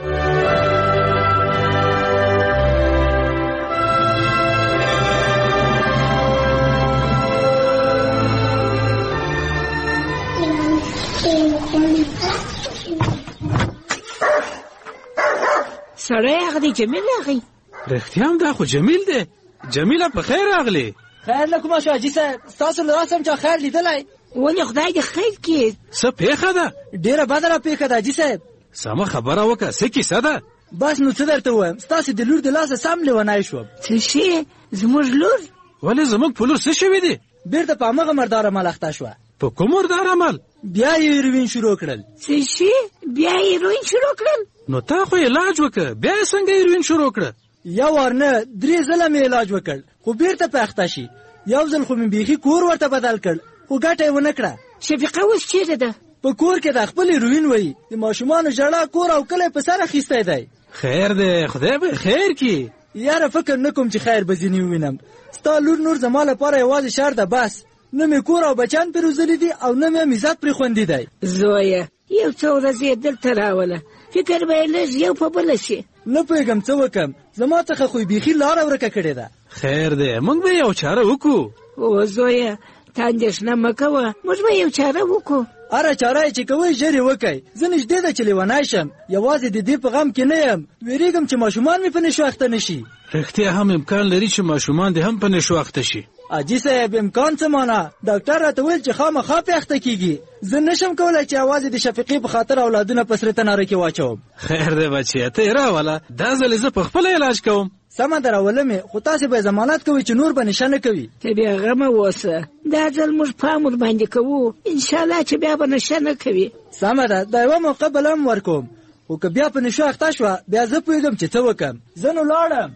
M: سړی هغه دی جمیل راغی.
N: رښتیا هم دا خو جمیل دی. جمیله په خیر راغلی.
M: خیر نه کومه شو حاجي صاحب، ستاسو له لاسه هم چا خیر لیدلی؟ ولې خدای دې خیر کړي.
N: څه پیښه ده؟
M: ډېره بده راپېښه ده حاجي صاحب.
N: سمه خبره وکړه، څه کیسه ده؟
M: بس نو څه درته ووایم، ستاسې د لور د لاسه سم لیونی شوم. څه شي؟ زموږ لور؟
N: ولې زموږ په لور څه شوي دي؟
M: بېرته په همغه مردار عمل اخته شوه.
N: په کوم مردار عمل؟
M: بیا یې هیروین شروع کړل. څه شي؟ بیا یې هیروین شروع کړل؟
N: نو تا خو علاج وکړه، بیا یې څنګه هیروین شروع کړه؟
M: یو وار نه درې ځله مې علاج وکړ، خو بېرته په اخته شي. یو ځل خو مې بیخي کور ورته بدل کړ، خو ګټه یې ونه کړه.
R: شفیقه اوس چیرې ده؟
M: په کور کې د خپل هیروین وایي، د ماشومانو ژړا کور او کلی په سر اخیستی دی.
N: خیر دی، خدای به خیر کړي.
M: یاره فکر نه کوم چې خیر به ځینې ووینم. ستا لور نور زما لپاره یوازې شر ده بس. نه مې کور او بچیان پرې روزلي دي او نه مې عزت پرې خوندي دی.
R: زویه یو څو ورځې دلته راوله، فکر به یې لږ یو په بله شي.
M: نه پوهېږم څه وکړم، زما څخه خو بیخي لاره ورکه کړې ده.
N: خیر دی، موږ به یو چاره وکړو.
R: او زویه ته اندېښنه مه کوه، موږ به یو چاره وکړو.
M: هره چاره یې چې کوئ ژر یې وکئ. زه نږدې ده چې لیونی شم، یوازې د دې په غم کې نه یم. ویرېږم چې ماشومان مې په نشو اخته نه شي.
N: رښتیا هم امکان لري چې ماشومان دې هم په نشو اخته شي.
M: حاجي صاحب امکان څه مانه؟ ډاکټر راته ویل چې خامخا پې اخته کېږي. زه نشم کولی چې یوازې د شفیقې په خاطر اولادونه په سره تناره کې واچوم.
N: خیر دی بچیه، ته یې راوله، دا ځل زه په خپله علاج کوم.
M: سمه ده راوله مې، خو تاسې به یې ضمانت کوئ چې نور به نشه نه کوي.
R: ته بیا غمه اوسه، دا ځل موږ پام ورباندې کوو، انشاءالله چې بیا به نشه نه کوي.
M: سمه ده، دا یوه موقع بله هم ورکوم، خو که بیا په نشو اخته شوه بیا زه پوهېږم چې څه وکړم. زه نو لاړم.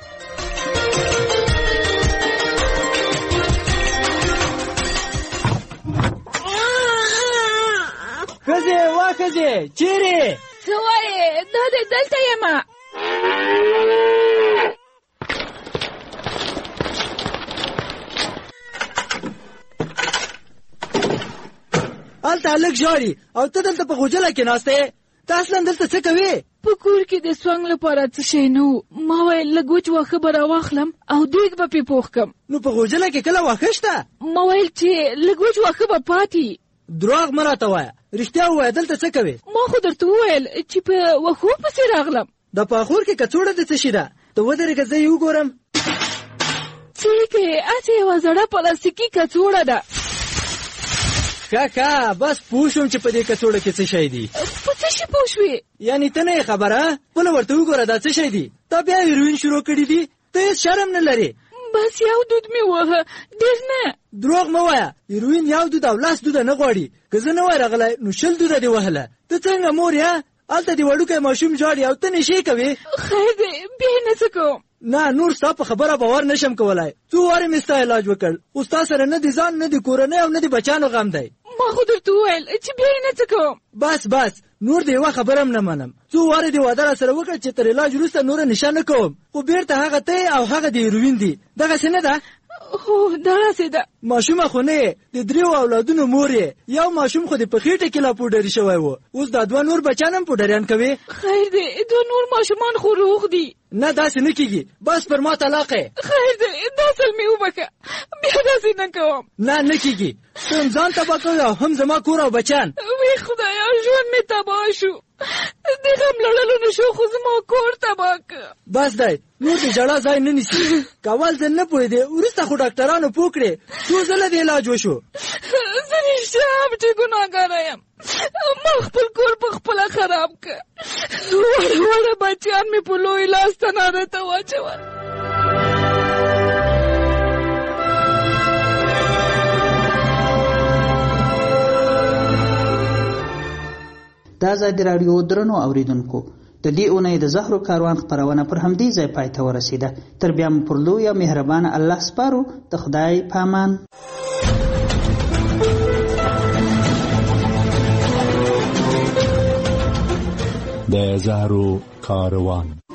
M: ښځې وا ښځې چیرې؟
R: څه وایې؟ دا دی دلته یمه.
M: هلته هلک ژاړي او ته دلته په غوجله کې ناسته یې. ته اصلا دلته څه کوې؟
R: په کور کې د سونګ لپاره څه شی نه و. ما ویل لږ وچ واښه به راواخلم او دیګ به پې پوخ کړم.
M: نو په غوجله کې کله واښه شته؟
R: ما ویل چې لږ وچ واښه به پاتې.
M: دروغ مه راته وایه، رښتیا ووایه دلته څه کوې؟
R: ما خو درته وویل چې په واښو پسې راغلم.
M: د پاخور کې کڅوړه د څه شي ده؟ ته ودرېږه زه یې وګورم.
R: څه یې کوې؟ هسې یوه زړه پلاستیکي کڅوړه ده.
M: ښه ښه بس پوه شوم چې په دې کڅوړه کې څه شی دي.
R: په څه شي پوه شوې؟
M: یعنې ته نه یې خبره؟ خپله ورته وګوره دا څه شی دي. تا بیا هیروین شروع کړي دي؟ ته هېڅ شرم نه لرې.
R: بس یو دود مې وهه، ډېر نه.
M: دروغ مه وایه، هیروین یو دود او لاس دوده نه غواړي. که زه نه وای راغلی نو شل دوده دې وهله. ته څنګه مور یې؟ هلته دې وړوکی ماشوم ژاړي او ته نشې کوې.
R: خیر دی بیا یې نه څه کوم.
M: نه نور ستا په خبره باور نشم کولی. څو وارې مې ستا علاج وکړ، خو ستا سره نه د ځان نه د کورنۍ او نه د بچیانو غم دی.
R: ما خو درته وویل چې بیا یې نه څه کوم.
M: بس بس نور د یوه خبره هم نه منم. څو وارې دې واده راسره وکړه چې تر علاج وروسته نوره نشه نه کوم، خو بېرته هغه ته او هغه د هیروین دي. دغسې نه ده؟
R: هو دغسې ده.
M: ماشومه خو نه یې، د دریو اولادونو مور یې. یو ماشوم خو دې په خېټه کې لا پوډري شوی و، اوس دا دوه نور بچیان هم پوډریان کوي.
R: خیر دی دوه نور ماشومان خو روغ دي.
M: نه داسې نه کېږي، بس پر ما طلاق یې.
R: خیر دی دا ځل مې وبښه، بیا داسې نه کوم.
M: نه نه کېږي، ته هم ځان تباه کوې او هم زما کور او بچیان.
R: وی خدایا ژوند مې تباه شو، د غم لړلو نه شو خو زما کور تباه که.
M: بس دی نور د ژړا ځای نه نیسي. که اول ځل نه پوهېدې وروسته خو ډاکټرانو پوه کړې، څو ځله د علاج وشو.
R: زه رښتیا هم چې ګناهګاره یم، ما خپل کور په خپله خراب که. وړه وړه بچیان مې په لوی لاس تناره ته واچول.
G: دا ازادي راډیو درنو اوریدونکو، د دې اونۍ د زهرو کاروان خپرونه پر همدې ځای پای ته ورسېده. تر بیا مو پر لوی او مهربانه الله سپارو. د خدای په امان.
C: د زهرو کاروان.